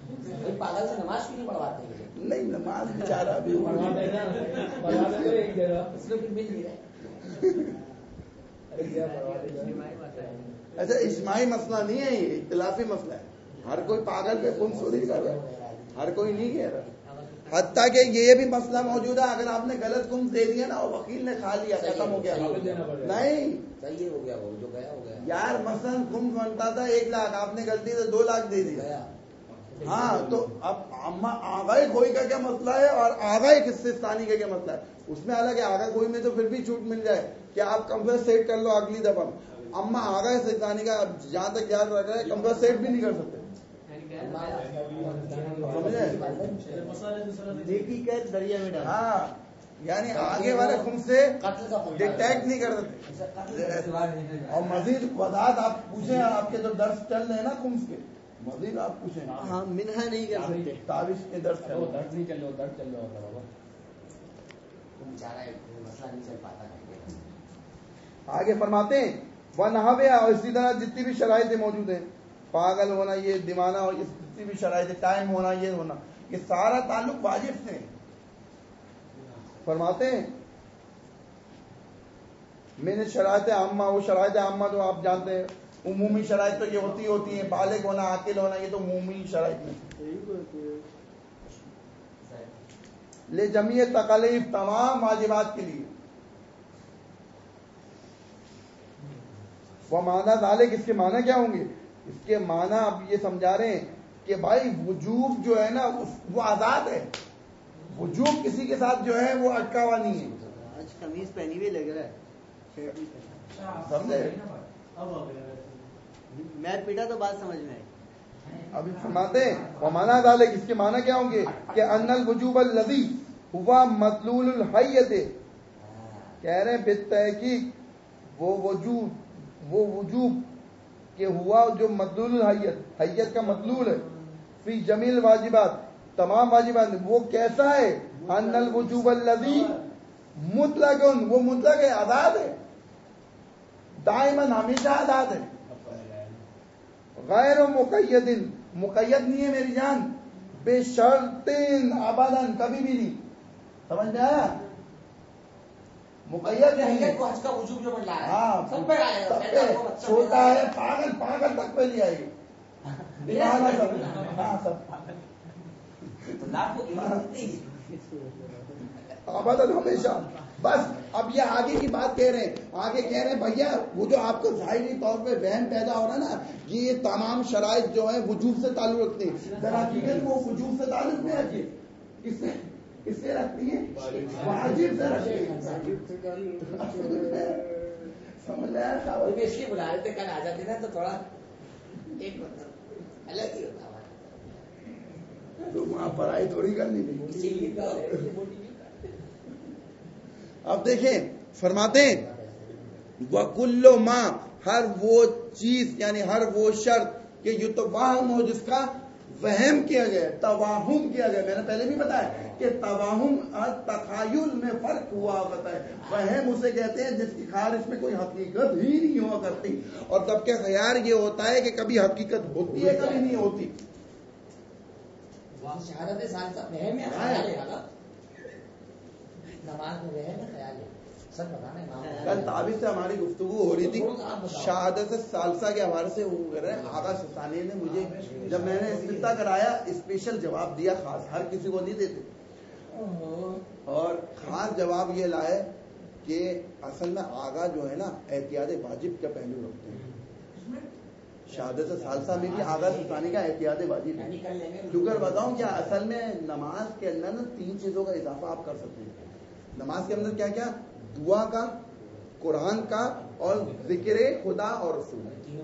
پاگل سے نماز کیوں نہیں پڑھواتے ہیں؟ نہیں نماز بیچارہ بھی اس میں پھر مل نہیں رہا اچھا اجتماعی مسئلہ نہیں ہے، یہ اختلافی مسئلہ ہے. ہر کوئی پاگل پہ خون چوری کر رہا ہے، ہر کوئی نہیں کہہ رہا. حتیٰ کہ یہ بھی مسئلہ موجود ہے، اگر آپ نے غلط خمس دے دیا نا اور وکیل نے کھا لیا ختم ہو گیا. نہیں صحیح ہو گیا، وہ جو گیا ہو گیا. یار مثلا خمس بنتا تھا 1 لاکھ، آپ نے غلطی سے 2 لاکھ دے دیا. ہاں تو اب آگاہی کھوئی کا کیا مسئلہ ہے اور آگاہی قصے ثانی کا کیا مسئلہ ہے؟ اس میں الگ ہے. آگاہی کھوئی میں تو پھر بھی چھوٹ مل جائے کہ آپ کمپنسیٹ کر لو اگلی دفعہ. اما آگاہی ثانی کا جہاں تک یاد رکھ رہا ہے کمپنسیٹ بھی نہیں کر سکتے. ہاں یعنی آگے والے خمس سے ڈیٹیکٹ نہیں کر سکتے. اور مزید وضاحت آپ پوچھیں، آپ کے جو درس چل رہے ہیں نا خمس کے، مزید آپ پوچھیں. ہاں منہا نہیں کر سکتے، تابش کے درس چل رہے درد نہیں چل رہا، درد چل رہا ہوتا بابا. مسئلہ نہیں چل پاتا. آگے فرماتے ہیں وہ نہاوے، اور اسی طرح جتنی بھی شرائط موجود ہیں، پاگل ہونا، یہ دیوانہ، اور جتنی بھی شرائط، ٹائم ہونا، یہ ہونا، یہ سارا تعلق واجب سے. فرماتے ہیں میں نے شرائط عامہ، وہ شرائط عامہ جو آپ جانتے ہیں، عمومی شرائط تو یہ ہوتی ہیں، بالغ ہونا، عاقل ہونا، یہ تو عمومی شرائط میں. لے جمیع تکالیف، تمام واجبات کے لیے. وہ معنی ذالک، اس کے معنی کیا ہوں گے؟ اس کے معنی اب یہ سمجھا رہے ہیں کہ بھائی وجوب جو ہے نا وہ آزاد ہے. وجوب کسی کے ساتھ جو ہے وہ اٹکا ہوا نہیں ہے. آج قمیض پہنی ہوئی لگ رہا ہے، سمجھے؟ میں پیٹا تو بات سمجھ میں آئی. ابھی فرماتے ہیں وہ معنی ذالک، اس کے معنی کیا ہوں گے کہ ان الوجوب الذی ہوا مطلول الحیۃ، کہہ رہے ہیں بالتحقیق وہ وجوب کہ ہوا جو مطلول الحیت، حیت کا مطلول ہے، فی جمیل واجبات، تمام واجبات. وہ کیسا ہے؟ ان الوجوب الذی مطلق، وہ مطلق ہے، آزاد ہے، دائماً ہمیشہ آزاد ہے. غیر مقید، مقید نہیں ہے میری جان، بے شرط ابداً، کبھی بھی نہیں. سمجھ میں آیا؟ مقید نہیں ہے. حج کا وجوب جو بتلا رہا ہاں ہے سب پہ آئے گا. چھوٹا ہے، پاگل تک پہ لے آئے گی. ابداً، ہمیشہ. بس اب یہ آگے کی بات کہہ رہے ہیں، آگے کہہ رہے ہیں بھیا وہ جو آپ کو ظاہری طور پہ وہم پیدا ہو رہا ہے نا، یہ تمام شرائط جو ہیں وجوب سے تعلق رکھتے ہیں. در حقیقت وہ وجوب سے تعلق نہیں رکھتے. کس سے رکھتی ہے؟ واجب سے رکھتی ہے. سمجھ میں آیا؟ اس لیے بلا رہے تھے کل آ جاتے نا تو تھوڑا ایک مطلب الگ ہی ہوتا. تو وہاں پڑھائی تھوڑی کرنی تھی. اب دیکھیں فرماتے ہیں وَكُلُّ مَا، ہر وہ چیز یعنی ہر وہ شرط کہ یتوہم ہو، جس کا وہم کیا گیا، تواہم کیا گیا. میں نے پہلے بھی بتایا کہ تواہم اور تخیل میں فرق ہوا ہوتا ہے. وہم اسے کہتے ہیں جس کی خارج میں کوئی حقیقت ہی نہیں ہوا کرتی، اور تب کے خیال یہ ہوتا ہے کہ کبھی حقیقت ہوتی ہے کبھی نہیں ہوتی. شہادت ثالثہ وہم ہے، خیال ہے. نماز میں وہم ہے، خیال ہے. سب بتانا امام. کل تعبیر سے ہماری گفتگو ہو رہی تھی شہادت ثالثہ کے حوالے سے. آغا ثانی نے مجھے جب میں نے استفتاء کرایا اسپیشل جواب دیا، خاص ہر کسی کو نہیں دیتے، اور خاص جواب یہ لائے کہ اصل میں آغا جو ہے نا احتیاط واجب کا پہلو رکھتے ہیں. شہادت ثالثہ میں بھی آغا ثانی کا احتیاط واجب ہے. کیونکہ بتاؤں کیا اصل میں نماز کے اندر نا 3 چیزوں کا اضافہ آپ کر سکتے ہیں. نماز کے اندر کیا کیا؟ دعا کا، قرآن کا، اور ذکر خدا اور رسول.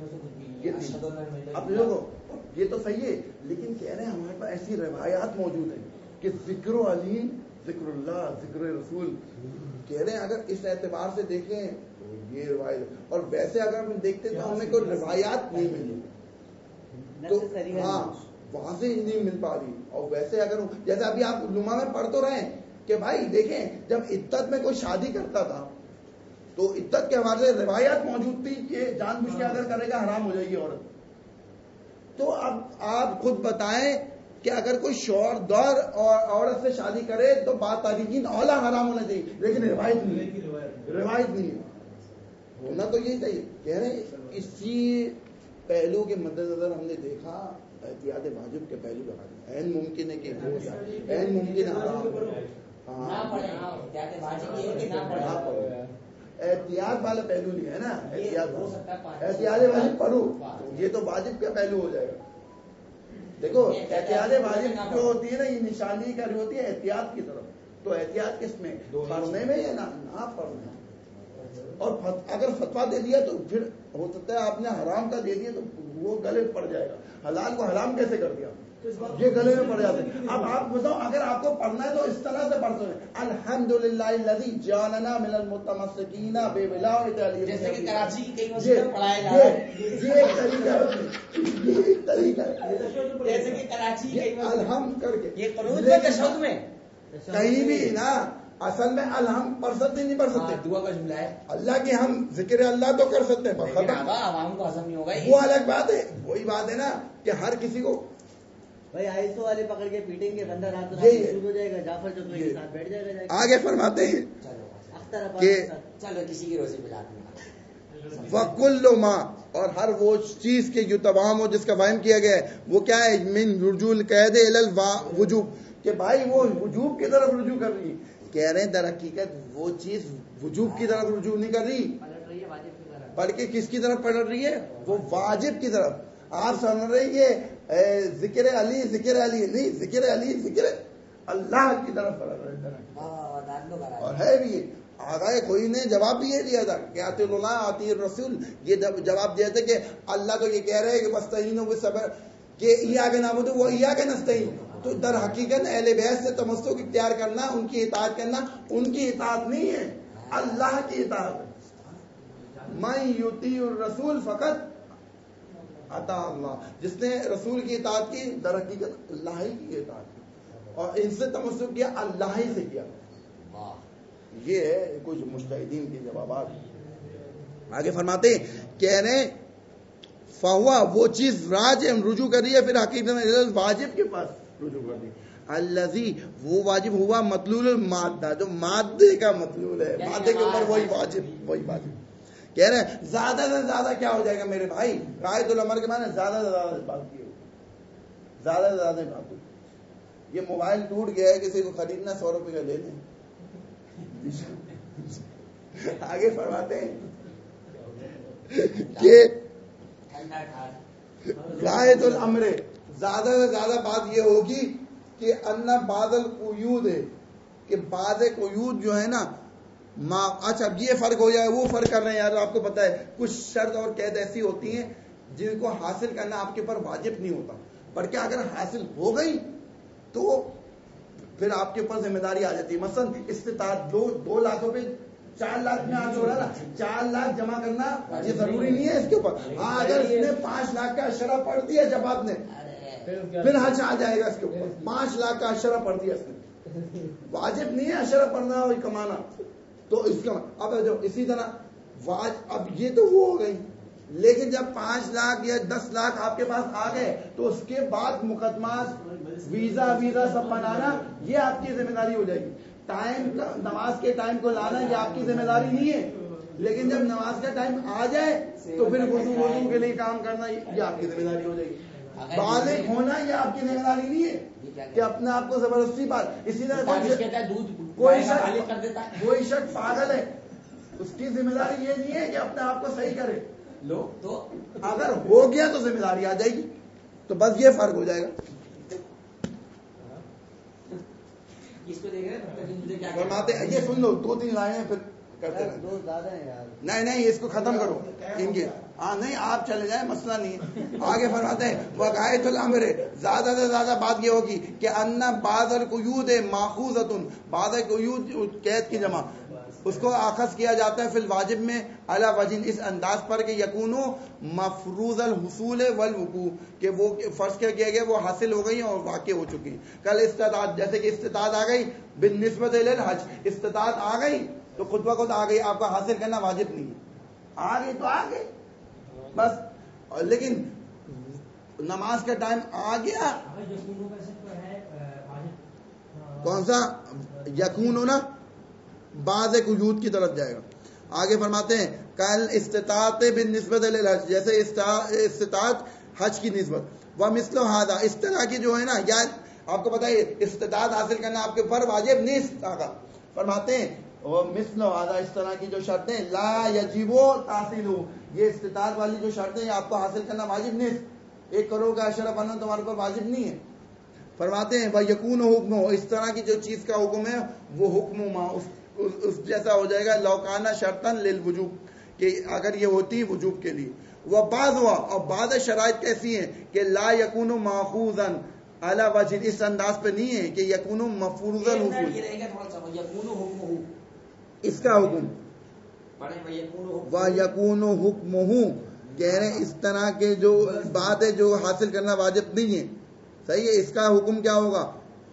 اب لوگوں یہ تو صحیح ہے، لیکن کہہ رہے ہیں ہمارے پاس ایسی روایات موجود ہیں کہ ذکر و علیم، ذکر اللہ، ذکر رسول. کہہ رہے ہیں اگر اس اعتبار سے دیکھیں تو یہ روایت، اور ویسے اگر ہم دیکھتے تو ہمیں کوئی روایات نہیں ملی، تو ہاں واضح نہیں مل پا رہی. اور ویسے اگر جیسے ابھی آپ علماء میں پڑھ تو رہے ہیں کہ بھائی دیکھیں جب عدت میں کوئی شادی کرتا تھا تو عدت کے حوالے سے روایات موجود تھی کہ جان بوجھ کے اگر کرے گا حرام ہو جائے گی عورت. تو اب آپ خود بتائیں کہ اگر کوئی شوہر دور اور عورت سے شادی کرے تو بات تاریخین اولا حرام ہونا چاہیے، لیکن روایت نہیں ہے، روایت نہیں ہے، ہونا تو یہی چاہیے. کہہ رہے ہیں اسی پہلو کے مد نظر ہم نے دیکھا احتیاط واجب کے پہلو لگا دیا. عین ممکن ہے کہ عین ممکن ہے احتیاط والا پہلو نہیں ہے نا، احتیاط واجب پڑھو، یہ تو واجب کا پہلو ہو جائے گا. دیکھو احتیاط واجب جو ہوتی ہے نا یہ نشانی کری ہوتی ہے احتیاط کی طرف. تو احتیاط کس میں؟ پڑھنے میں یا نہ پڑھنے. اور اگر فتویٰ دے دیا تو پھر ہو سکتا ہے آپ نے حرام کا دے دیا تو وہ گلے پڑ جائے گا. حلال کو حرام کیسے کر دیا؟ یہ گلے میں پڑ جاتے ہیں. اب آپ بتاؤ اگر آپ کو پڑھنا ہے تو اس طرح سے پڑھ سکتے ہیں الحمدللہ الذی جعلنا من المتمسکین بولایۃ علی. جیسے کہ کراچی کی کئی مسجدوں میں پڑھایا جا رہا ہے. یہ ایک طریقہ ہے، یہ ایک طریقہ ہے. جیسے کہ کراچی کی کئی الحمد کر کے یہ قنوت میں تشہد میں کہیں بھی نا اصل میں الحمد پڑھ سکتے نہیں پڑھ سکتے. دعا کا جملہ ہے اللہ کی ہم ذکر اللہ تو کر سکتے ہیں، عوام کو ہضم نہیں ہوگا. وہ الگ بات ہے. وہی بات ہے نا کہ ہر کسی کو بھائی آئسو والے پکڑ کے پیٹیں گے، بندہ رات شروع ہو جائے گا، جعفر چودھری کے ساتھ بیٹھ جائے گا. آگے فرماتے ہیں کہ چلو کسی کی روزی ملا دیں. وَكُلُّ مَا اور ہر وہ چیز کے جو تمام ہو جس کا وہم کیا گیا ہے وہ کیا ہے من رجوع القید الی الوجوب، کہ بھائی وہ وجوب کی طرف رجوع کر رہی ہے. کہہ رہے ہیں در حقیقت وہ چیز وجوب کی طرف رجوع نہیں کر رہی بلکہ کس کی طرف پلٹ رہی ہے؟ وہ واجب کی طرف. آپ سمجھ رہے ہیں ذکر علی نہیں، ذکر علی ذکر اللہ کی طرف پلٹ رہے ہیں. اور ہے بھی آگاہ کوئی نے جواب بھی یہ دیا تھا کہ آتی اللہ آتی الرسول. یہ جواب دیا تھا کہ اللہ تو یہ کہہ رہے ہیں کہ مستعینوا بالصبر، کہ ایاک نعبد و ایاک نستعین. تو در حقیقت اہل بیت سے تمسک اختیار کرنا، ان کی اطاعت کرنا، ان کی اطاعت نہیں ہے، اللہ کی اطاعت ہے. من یطیع الرسول فقط اطاع اللہ. جس نے رسول کی اطاعت کی در حقیقت اللہ ہی کی اطاعت کی، اور ان سے تمسک کیا اللہ ہی سے کیا. یہ ہے کچھ مجتہدین کے جوابات. آگے فرماتے ہیں کہہ رہے فہوا وہ چیز راج رجوع کر رہی ہے پھر حقیقت میں واجب کے پاس رجوع کر رہی ہے. الذی وہ واجب ہوا مطلول المادہ، جو مادے کا مطلول ہے، مادے کے اوپر وہی واجب. کہہ رہے ہیں زیادہ سے زیادہ کیا ہو جائے گا میرے بھائی؟ غایت الامر کے معنی زیادہ سے زیادہ بات کی، زیادہ سے زیادہ بات کی. یہ موبائل ٹوٹ گیا ہے، کسی کو خریدنا 100 روپے کا لے لیں. آگے فرماتے ہیں کہ غایت الامر زیادہ سے زیادہ بات یہ ہوگی کہ ان بعض القیود ہے، کہ بعض قیود جو ہے نا اچھا یہ فرق ہو جائے، وہ فرق کر رہے ہیں یار. آپ کو پتا ہے کچھ شرط اور قید ایسی ہوتی ہیں جن کو حاصل کرنا آپ کے پر واجب نہیں ہوتا، بلکہ اگر حاصل ہو گئی تو پھر آپ کے اوپر ذمہ داری آ جاتی ہے. مثلا استطاعت 2 لاکھ روپے 4 لاکھ میں آج ہو رہا نا، 4 لاکھ جمع کرنا یہ ضروری نہیں ہے اس کے اوپر. ہاں اگر اس نے 5 لاکھ کا اشرہ پڑھ دیا جب آپ نے، پھر حج آ جائے گا اس کے اوپر. 5 لاکھ کا اشرہ پڑھ دیا اس نے، واجب نہیں ہے اشرہ پڑھنا اور کمانا. تو اس کا اب جو اسی طرح اب یہ تو وہ ہو گئی، لیکن جب 5 لاکھ یا 10 لاکھ آپ کے پاس آ گئے تو اس کے بعد مقدمات ویزا سب بنانا یہ آپ کی ذمہ داری ہو جائے گی. ٹائم نماز کے ٹائم کو لانا یہ آپ کی ذمہ داری نہیں ہے، لیکن جب نماز کا ٹائم آ جائے تو پھر وضو کے لیے کام کرنا یہ آپ کی ذمہ داری ہو جائے گی. بالغ ہونا یہ آپ کی ذمہ داری نہیں ہے کہ اپنے آپ کو زبردستی بات. اسی طرح کوئی شخص پاگل ہے، اس کی ذمہ داری یہ نہیں ہے کہ اپنے آپ کو صحیح کرے. تو اگر ہو گیا تو ذمہ داری آ جائے گی. تو بس یہ فرق ہو جائے گا. یہ سن لو 2-3 لائنیں پھر کرتے رہیں. نہیں اس کو ختم کرو ان کے. ہاں نہیں آپ چلے جائیں، مسئلہ نہیں. آگے فرماتے ہیں وغایت الامر زیادہ سے زیادہ بات یہ ہوگی کہ ان بعض القیود ماخوذۃ، بعض قیود قید کی جمع اس کو آخذ کیا جاتا ہے فی الواجب میں علی وجہ اس انداز پر کہ یکونو مفروض الحصول والوقوع، کہ وہ فرض کیا گیا وہ حاصل ہو گئی اور واقع ہو چکی ہیں. کل استطاعت، جیسے کہ استطاعت آ گئی بالنسبت للحج، استطاعت آ گئی تو خود بخود آ گئی، آپ کا حاصل کرنا واجب نہیں ہے. آ گئی تو آ گئی بس. لیکن نماز کا ٹائم آ گیا. کون سا یکون ہونا بعض قیود کی طرف جائے گا. آگے فرماتے ہیں کل استطاعت بالنسبت للحج، جیسے استطاعت حج کی نسبت. وہ مثل ہذا، اس طرح کی جو ہے نا، یا آپ کو پتہ ہے استطاعت حاصل کرنا آپ کے پر واجب نہیں آگا. فرماتے ہیں وہ مثل ہذا، اس طرح کی جو شرطیں لا یجب تحصیل، یہ استطاعت والی جو شرطیں آپ کو حاصل کرنا واجب نہیں. 1 کروڑ کا اشرف بننا تمہارے پر واجب نہیں ہے. فرماتے ہیں وَيَكُونُ حُكْمُ، اس طرح کی جو چیز کا حکم ہے وہ حکم ما اس جیسا ہو جائے گا لوکانہ شرطن للوجوب، کہ اگر یہ ہوتی وجوب کے لیے. وہ بعض ہوا، اور بعض شرائط کیسی ہیں کہ لا یکون ماخوذا علی وجہ، اس انداز پہ نہیں ہے کہ یکون مفروضا حصول، اس کا حکم وَيَكُونُ حُكْمُهُ، کہہ رہے ہیں اس طرح کے جو بات ہے جو حاصل کرنا واجب نہیں ہے. صحیح ہے، اس کا حکم کیا ہوگا؟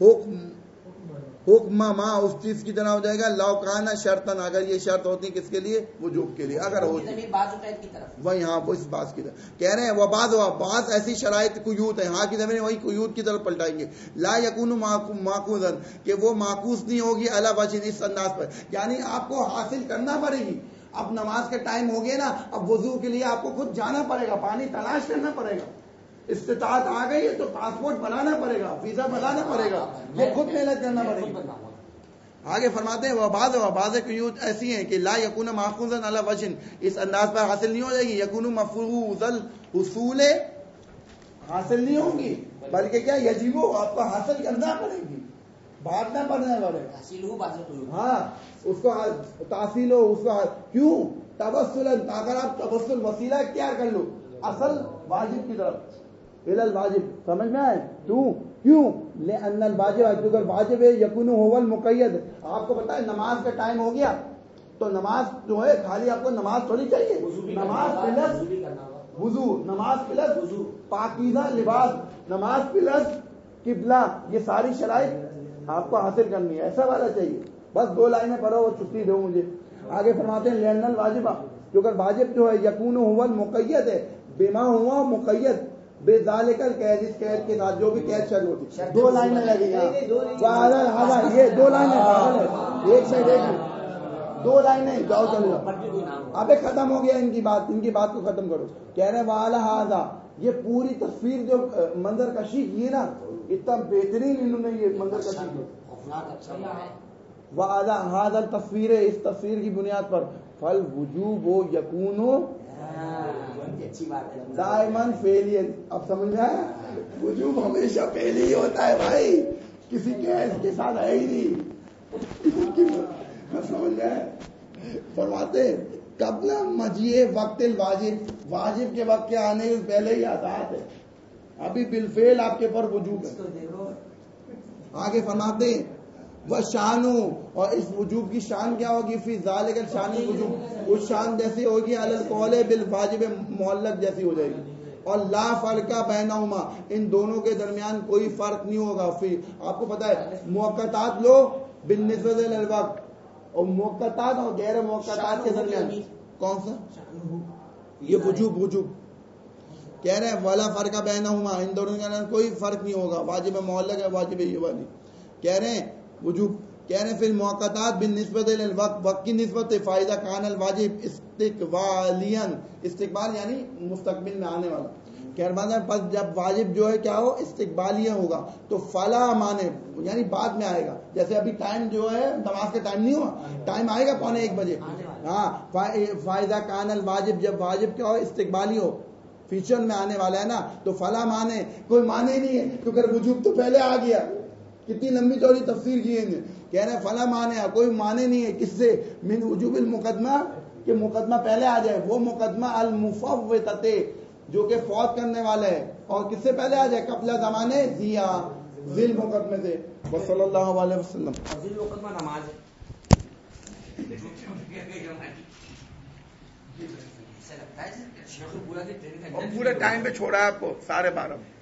حکم ما، اس چیز کی طرح ہو جائے گا لوکانہ شرطن، اگر یہ شرط ہوتی کس کے لیے؟ وجوب کے لیے. اگر ہوتی وہی، ہاں وہ اس بات کی طرح کہہ رہے ہیں. وہ بعض ہوا، بعض ایسی شرائط قیود ہیں، ہاں کی زمین وہی قیود کی طرف پلٹائیں گے. لا یکون معقوذا، کہ وہ معکوس نہیں ہوگی علی وجہ، اس انداز پر، یعنی آپ کو حاصل کرنا پڑے گی. اب نماز کا ٹائم ہو گیا نا، اب وضو کے لیے آپ کو خود جانا پڑے گا، پانی تلاش کرنا پڑے گا. استطاعت آ گئی ہے تو پاسپورٹ بنانا پڑے گا، ویزا بنانا پڑے گا، یہ خود محنت کرنا پڑے گی. آگے فرماتے ہیں وہ بعض قیود ایسی ہیں کہ لا یکون ماخوذا علی وجہ، اس انداز پر حاصل نہیں ہو جائے گی. یکون مفروض الحصول، حاصل نہیں ہوگی، بلکہ کیا یجب، آپ کو حاصل کرنا پڑے گی، بھاگنا پڑنا پڑے گا. ہاں اس کو تحصیل ہو، اس کو کیوں؟ تبسلن، اگر آپ تبسل وسیلہ اختیار کر لو اصل واجب کی طرف، الواجب، سمجھ میں آئے؟ کیوں؟ لأن الواجب، اگر واجب ہے یکون هو المقید، آپ کو پتا ہے نماز کا ٹائم ہو گیا تو نماز جو ہے خالی آپ کو نماز تھوڑی چاہیے، نماز پلس وضو، نماز پلس وضو، پاکیزہ لباس، نماز پلس قبلہ، یہ ساری شرائط آپ کو حاصل کرنی ہے. ایسا والا چاہیے، بس 2 لائنیں پڑھو اور چھٹی دو مجھے. آگے فرماتے ہیں لأن الواجب، جو اگر واجب جو ہے یکون هو المقید ہے، بما ہوا مقید بے ذالک القید، اس قید کے ساتھ جو بھی قید شرط ہوتی. 2 لائنیں لگی ہیں، یہ 2 لائنیں پاگل ہے، ایک سے ایک 2 لائنیں، جاؤ چلو. ابے ختم ہو گیا ان کی بات کو ختم کرو. کہہ رہے وعلی ھذا، یہ پوری تصویر جو منظر کشی کی ہے نا، اتنا بہترین انہوں نے یہ منظر کشی کی. وعلی ھذا تصویر، اس تصویر کی بنیاد پر فل وجوب و یکون دائمن فعلیہ. اب سمجھ میں آیا؟ وجوب ہمیشہ پہلے ہی ہوتا ہے بھائی، کسی قید کے ساتھ ہے ہی نہیں. سمجھ میں آیا؟ فرماتے قبل مجیء وقت الواجب، واجب کے وقت کے آنے سے پہلے ہی آزاد ہے، ابھی بالفعل آپ کے پر وجوب ہے. آگے فرماتے وہ شانو، اور اس وجوب کی شان کیا ہوگی؟ فی ذالک الشان الوجوب، اس شان جیسی ہوگی علی القول بالواجب معلق جیسی ہو جائے گی. اور لا فرق بینہما، ان دونوں کے درمیان کوئی فرق نہیں ہوگا. فی، آپ کو پتا ہے موقتات لو بالنسبت للوقت، اور موقتات اور غیر موقتات کے درمیان کون سا؟ یہ وجوب کہہ رہے ہیں والا فرق بینہما، ان دونوں کے درمیان کوئی فرق نہیں ہوگا. واجب معلق ہے، واجب یہ والی. کہہ رہے ہیں وجوب، کہہ رہے ہیں پھر موقتات بالنسبت للوقت، وقت کی نسبت فائدہ کان الواجب استقبالیا، استقبال یعنی مستقبل میں آنے والا. کہہ رہے ہیں بس جب واجب جو ہے کیا ہو؟ استقبالیہ ہوگا، تو فلا مانے یعنی بعد میں آئے گا. جیسے ابھی ٹائم جو ہے نماز کا ٹائم نہیں ہوا، ٹائم آئے گا 1:45 بجے. ہاں فائدہ کان الواجب، جب واجب کیا ہو؟ استقبالی ہو، فیوچر میں آنے والا ہے نا، تو فلا مانے، کوئی مانے نہیں ہے کیونکہ وجوب تو پہلے آ گیا. کتنی لمبی چوڑی تفسیر کی ہے. کہہ رہے ہیں فلا مانے، کوئی مانے نہیں ہے. کس سے؟ من وجوب المقدمہ، کہ مقدمہ پہلے آ جائے. وہ مقدمہ المفوتۃ، جو کہ فوت کرنے والا ہے، اور کس سے پہلے آ جائے؟ قبل زمانے دیا ذل مقدمے سے. صلی اللہ علیہ وسلم. ذل مقدمہ نماز ہے. اور پورے ٹائم پہ چھوڑا ہے آپ کو 12:30.